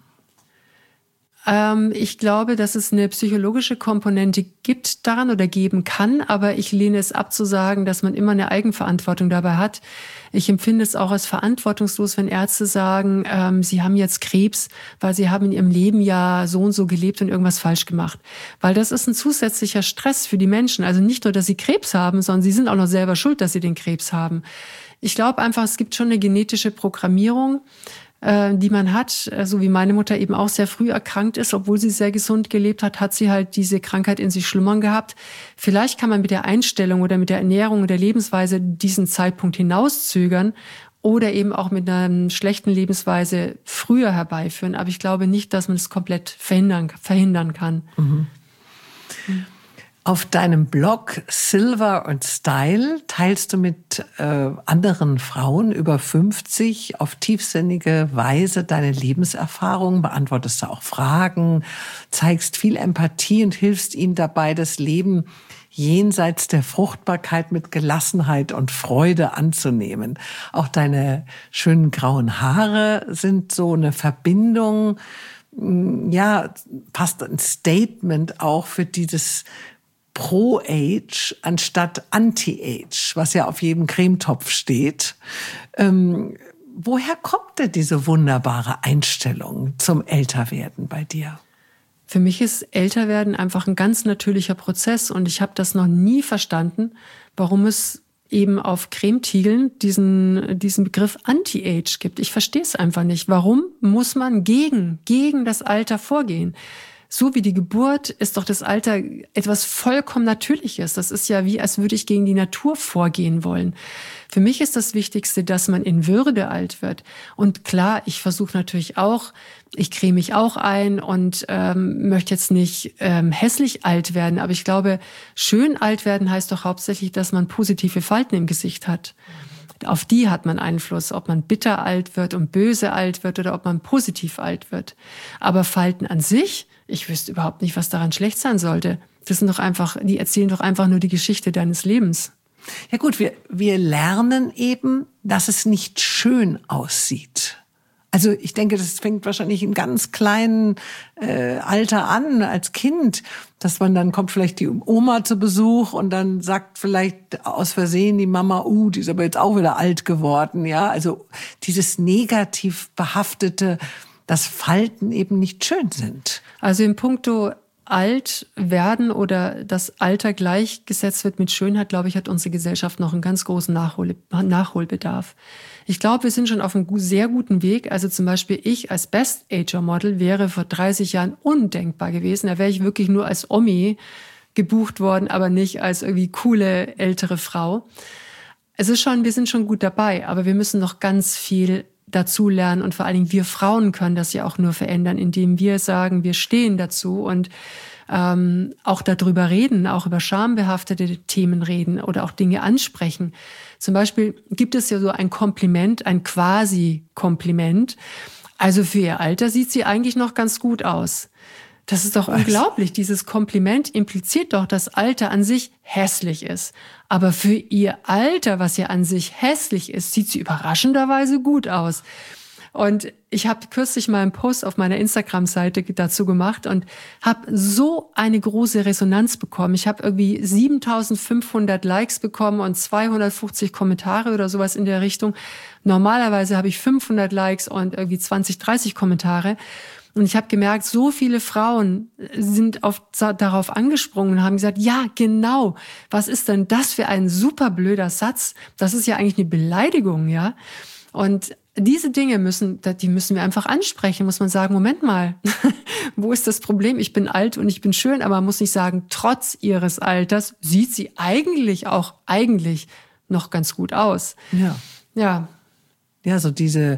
Ähm, ich glaube, dass es eine psychologische Komponente gibt daran oder geben kann, aber ich lehne es ab zu sagen, dass man immer eine Eigenverantwortung dabei hat. Ich empfinde es auch als verantwortungslos, wenn Ärzte sagen, ähm, sie haben jetzt Krebs, weil sie haben in ihrem Leben ja so und so gelebt und irgendwas falsch gemacht. Weil das ist ein zusätzlicher Stress für die Menschen. Also nicht nur, dass sie Krebs haben, sondern sie sind auch noch selber schuld, dass sie den Krebs haben. Ich glaube einfach, es gibt schon eine genetische Programmierung, die man hat, so wie meine Mutter eben auch sehr früh erkrankt ist, obwohl sie sehr gesund gelebt hat, hat sie halt diese Krankheit in sich schlummern gehabt. Vielleicht kann man mit der Einstellung oder mit der Ernährung und der Lebensweise diesen Zeitpunkt hinauszögern oder eben auch mit einer schlechten Lebensweise früher herbeiführen. Aber ich glaube nicht, dass man es komplett verhindern, verhindern kann. Mhm. Mhm. Auf deinem Blog Silver und Style teilst du mit äh, anderen Frauen über fünfzig auf tiefsinnige Weise deine Lebenserfahrungen, beantwortest du auch Fragen, zeigst viel Empathie und hilfst ihnen dabei, das Leben jenseits der Fruchtbarkeit mit Gelassenheit und Freude anzunehmen. Auch deine schönen grauen Haare sind so eine Verbindung, ja, fast ein Statement auch für dieses Pro-Age anstatt Anti-Age, was ja auf jedem Cremetopf steht. Ähm, woher kommt denn diese wunderbare Einstellung zum Älterwerden bei dir? Für mich ist Älterwerden einfach ein ganz natürlicher Prozess und ich habe das noch nie verstanden, warum es eben auf Cremetiegeln diesen, diesen Begriff Anti-Age gibt. Ich verstehe es einfach nicht. Warum muss man gegen, gegen das Alter vorgehen? So wie die Geburt ist doch das Alter etwas vollkommen Natürliches. Das ist ja wie, als würde ich gegen die Natur vorgehen wollen. Für mich ist das Wichtigste, dass man in Würde alt wird. Und klar, ich versuche natürlich auch, ich creme mich auch ein und ähm, möchte jetzt nicht ähm, hässlich alt werden. Aber ich glaube, schön alt werden heißt doch hauptsächlich, dass man positive Falten im Gesicht hat. Auf die hat man Einfluss, ob man bitter alt wird und böse alt wird oder ob man positiv alt wird. Aber Falten an sich, ich wüsste überhaupt nicht, was daran schlecht sein sollte. Das sind doch einfach, die erzählen doch einfach nur die Geschichte deines Lebens. Ja gut, wir, wir lernen eben, dass es nicht schön aussieht. Also ich denke, das fängt wahrscheinlich im ganz kleinen äh, Alter an, als Kind, dass man dann kommt vielleicht die Oma zu Besuch und dann sagt vielleicht aus Versehen die Mama, uh, die ist aber jetzt auch wieder alt geworden, ja. Also dieses negativ behaftete dass Falten eben nicht schön sind. Also in puncto alt werden oder das Alter gleichgesetzt wird mit Schönheit, glaube ich, hat unsere Gesellschaft noch einen ganz großen Nachhol- Nachholbedarf. Ich glaube, wir sind schon auf einem sehr guten Weg. Also zum Beispiel ich als Best-Ager-Model wäre vor dreißig Jahren undenkbar gewesen. Da wäre ich wirklich nur als Omi gebucht worden, aber nicht als irgendwie coole ältere Frau. Es ist schon, wir sind schon gut dabei, aber wir müssen noch ganz viel dazu lernen und vor allen Dingen wir Frauen können das ja auch nur verändern, indem wir sagen, wir stehen dazu und ähm, auch darüber reden, auch über schambehaftete Themen reden oder auch Dinge ansprechen. Zum Beispiel gibt es ja so ein Kompliment, ein Quasi-Kompliment. Also für ihr Alter sieht sie eigentlich noch ganz gut aus. Das ist doch Was? unglaublich. Dieses Kompliment impliziert doch, dass Alter an sich hässlich ist. Aber für ihr Alter, was ja an sich hässlich ist, sieht sie überraschenderweise gut aus. Und ich habe kürzlich mal einen Post auf meiner Instagram-Seite dazu gemacht und habe so eine große Resonanz bekommen. Ich habe irgendwie siebentausendfünfhundert Likes bekommen und zweihundertfünfzig Kommentare oder sowas in der Richtung. Normalerweise habe ich fünfhundert Likes und irgendwie zwanzig, dreißig Kommentare. Und ich habe gemerkt, so viele Frauen sind auf, darauf angesprungen und haben gesagt, ja, genau, was ist denn das für ein super blöder Satz? Das ist ja eigentlich eine Beleidigung, ja. Und diese Dinge müssen, die müssen wir einfach ansprechen, muss man sagen, Moment mal, wo ist das Problem? Ich bin alt und ich bin schön, aber man muss nicht sagen, trotz ihres Alters sieht sie eigentlich auch, eigentlich noch ganz gut aus. Ja. Ja. Ja, so diese,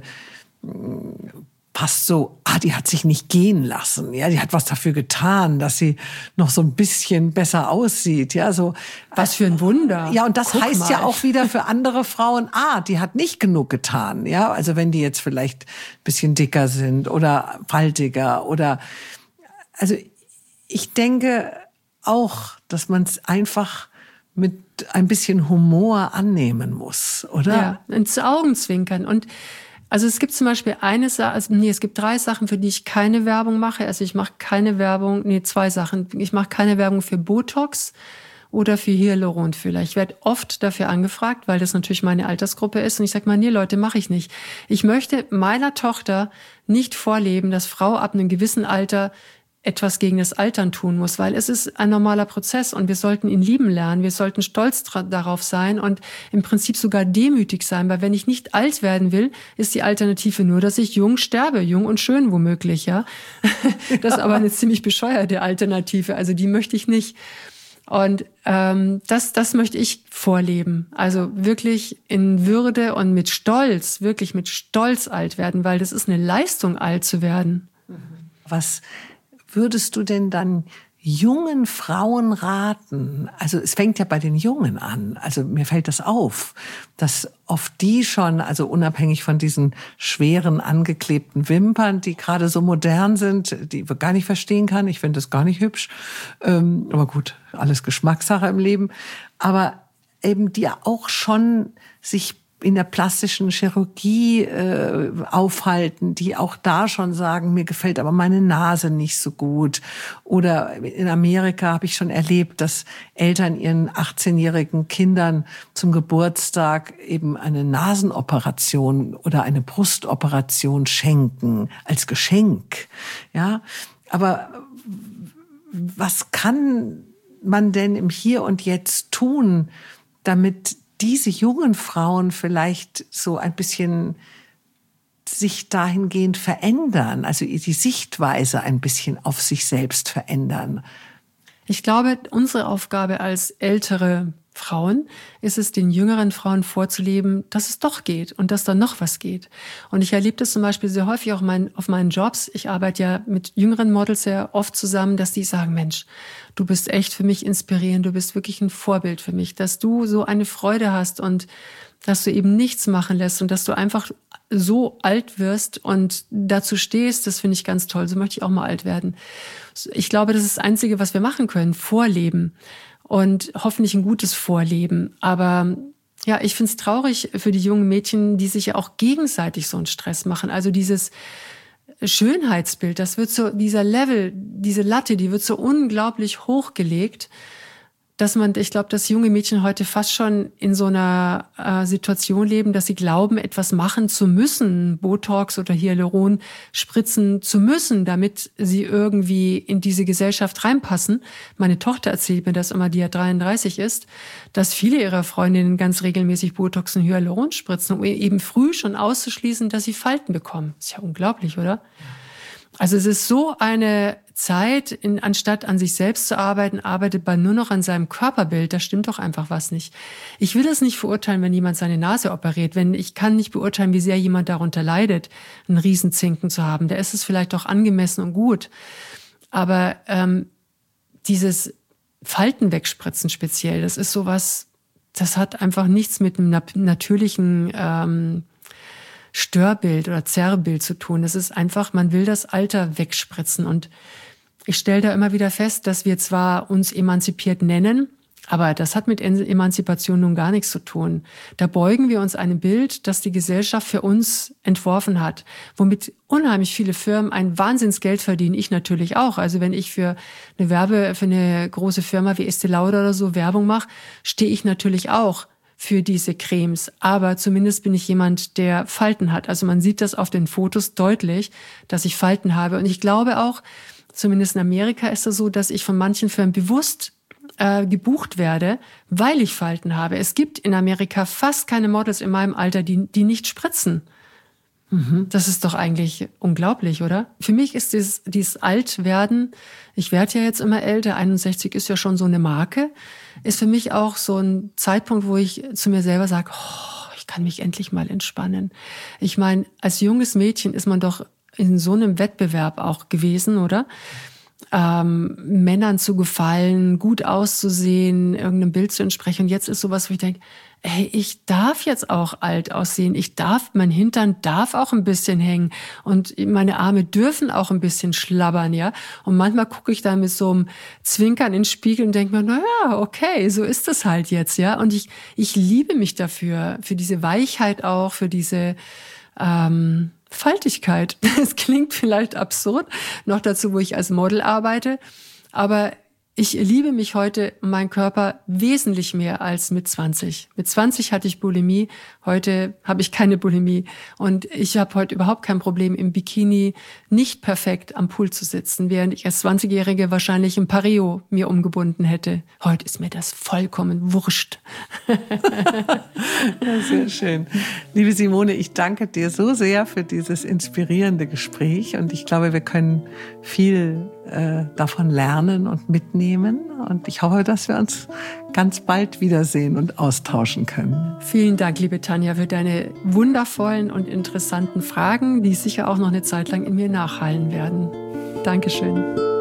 passt so, ah, die hat sich nicht gehen lassen, ja, die hat was dafür getan, dass sie noch so ein bisschen besser aussieht, ja, so. Was für ein Wunder. Ja, und das Guck heißt mal. ja auch wieder für andere Frauen, ah, die hat nicht genug getan, ja, also wenn die jetzt vielleicht ein bisschen dicker sind oder faltiger oder, also ich denke auch, dass man es einfach mit ein bisschen Humor annehmen muss, oder? Ja, ins Augenzwinkern. Und also es gibt zum Beispiel eine Sache, also nee, es gibt drei Sachen, für die ich keine Werbung mache. Also ich mache keine Werbung, nee, zwei Sachen. Ich mache keine Werbung für Botox oder für Hyaluronfüller. Ich werde oft dafür angefragt, weil das natürlich meine Altersgruppe ist. Und ich sage mal, nee, Leute, mache ich nicht. Ich möchte meiner Tochter nicht vorleben, dass Frau ab einem gewissen Alter etwas gegen das Altern tun muss, weil es ist ein normaler Prozess und wir sollten ihn lieben lernen, wir sollten stolz darauf sein und im Prinzip sogar demütig sein, weil wenn ich nicht alt werden will, ist die Alternative nur, dass ich jung sterbe, jung und schön womöglich, ja. Das ist aber eine ziemlich bescheuerte Alternative, also die möchte ich nicht. Und ähm, das, das möchte ich vorleben, also wirklich in Würde und mit Stolz, wirklich mit Stolz alt werden, weil das ist eine Leistung, alt zu werden. Was würdest du denn dann jungen Frauen raten? Also es fängt ja bei den Jungen an. Also mir fällt das auf, dass oft die schon, also unabhängig von diesen schweren angeklebten Wimpern, die gerade so modern sind, die ich gar nicht verstehen kann. Ich finde das gar nicht hübsch. Ähm, aber gut, alles Geschmackssache im Leben. Aber eben die auch schon sich in der plastischen Chirurgie äh, aufhalten, die auch da schon sagen, mir gefällt aber meine Nase nicht so gut. Oder in Amerika habe ich schon erlebt, dass Eltern ihren achtzehnjährigen Kindern zum Geburtstag eben eine Nasenoperation oder eine Brustoperation schenken, als Geschenk. Ja, aber was kann man denn im Hier und Jetzt tun, damit diese jungen Frauen vielleicht so ein bisschen sich dahingehend verändern, also die Sichtweise ein bisschen auf sich selbst verändern? Ich glaube, unsere Aufgabe als ältere Frauen ist es, den jüngeren Frauen vorzuleben, dass es doch geht und dass da noch was geht. Und ich erlebe das zum Beispiel sehr häufig auch mein, auf meinen Jobs. Ich arbeite ja mit jüngeren Models sehr oft zusammen, dass die sagen, Mensch, du bist echt für mich inspirierend, du bist wirklich ein Vorbild für mich, dass du so eine Freude hast und dass du eben nichts machen lässt und dass du einfach so alt wirst und dazu stehst, das finde ich ganz toll. So möchte ich auch mal alt werden. Ich glaube, das ist das Einzige, was wir machen können, vorleben. Und hoffentlich ein gutes Vorleben. Aber ja, ich finde es traurig für die jungen Mädchen, die sich ja auch gegenseitig so einen Stress machen. Also dieses Schönheitsbild, das wird so, dieser Level, diese Latte, die wird so unglaublich hochgelegt. dass man, ich glaube, dass junge Mädchen heute fast schon in so einer äh, Situation leben, dass sie glauben, etwas machen zu müssen, Botox oder Hyaluron spritzen zu müssen, damit sie irgendwie in diese Gesellschaft reinpassen. Meine Tochter erzählt mir das immer, die ja dreiunddreißig ist, dass viele ihrer Freundinnen ganz regelmäßig Botox und Hyaluron spritzen, um eben früh schon auszuschließen, dass sie Falten bekommen. Ist ja unglaublich, oder? Also es ist so eine Zeit, in, anstatt an sich selbst zu arbeiten, arbeitet man nur noch an seinem Körperbild. Da stimmt doch einfach was nicht. Ich will das nicht verurteilen, wenn jemand seine Nase operiert. Wenn ich kann nicht beurteilen, wie sehr jemand darunter leidet, einen Riesenzinken zu haben. Da ist es vielleicht auch angemessen und gut. Aber ähm, dieses Falten wegspritzen speziell, das ist sowas, das hat einfach nichts mit einem natürlichen ähm, Störbild oder Zerrbild zu tun. Das ist einfach, man will das Alter wegspritzen. Und ich stelle da immer wieder fest, dass wir zwar uns emanzipiert nennen, aber das hat mit Emanzipation nun gar nichts zu tun. Da beugen wir uns einem Bild, das die Gesellschaft für uns entworfen hat, womit unheimlich viele Firmen ein Wahnsinnsgeld verdienen. Ich natürlich auch. Also wenn ich für eine Werbe, für eine große Firma wie Estée Lauder oder so Werbung mache, stehe ich natürlich auch für diese Cremes. Aber zumindest bin ich jemand, der Falten hat. Also man sieht das auf den Fotos deutlich, dass ich Falten habe. Und ich glaube auch, zumindest in Amerika ist es so, dass ich von manchen Firmen bewusst äh, gebucht werde, weil ich Falten habe. Es gibt in Amerika fast keine Models in meinem Alter, die, die nicht spritzen. Mhm. Das ist doch eigentlich unglaublich, oder? Für mich ist dieses, dieses Altwerden, ich werde ja jetzt immer älter, einundsechzig ist ja schon so eine Marke, ist für mich auch so ein Zeitpunkt, wo ich zu mir selber sage, oh, ich kann mich endlich mal entspannen. Ich meine, als junges Mädchen ist man doch in so einem Wettbewerb auch gewesen, oder? Ähm, Männern zu gefallen, gut auszusehen, irgendeinem Bild zu entsprechen. Und jetzt ist sowas, wo ich denke, ey, ich darf jetzt auch alt aussehen. Ich darf, mein Hintern darf auch ein bisschen hängen. Und meine Arme dürfen auch ein bisschen schlabbern, ja. Und manchmal gucke ich da mit so einem Zwinkern in den Spiegel und denke mir, na ja, okay, so ist es halt jetzt, ja. Und ich, ich liebe mich dafür, für diese Weichheit auch, für diese, ähm, Faltigkeit. Es klingt vielleicht absurd, noch dazu, wo ich als Model arbeite, aber ich liebe mich heute, meinen Körper wesentlich mehr als mit zwanzig. Mit zwanzig hatte ich Bulimie, heute habe ich keine Bulimie und ich habe heute überhaupt kein Problem, im Bikini nicht perfekt am Pool zu sitzen, während ich als zwanzigjährige wahrscheinlich ein Pareo mir umgebunden hätte. Heute ist mir das vollkommen wurscht. Ja, sehr schön. Liebe Simone, ich danke dir so sehr für dieses inspirierende Gespräch und ich glaube, wir können viel äh, davon lernen und mitnehmen. Und ich hoffe, dass wir uns ganz bald wiedersehen und austauschen können. Vielen Dank, liebe Tanja, für deine wundervollen und interessanten Fragen, die sicher auch noch eine Zeit lang in mir nachhallen werden. Dankeschön.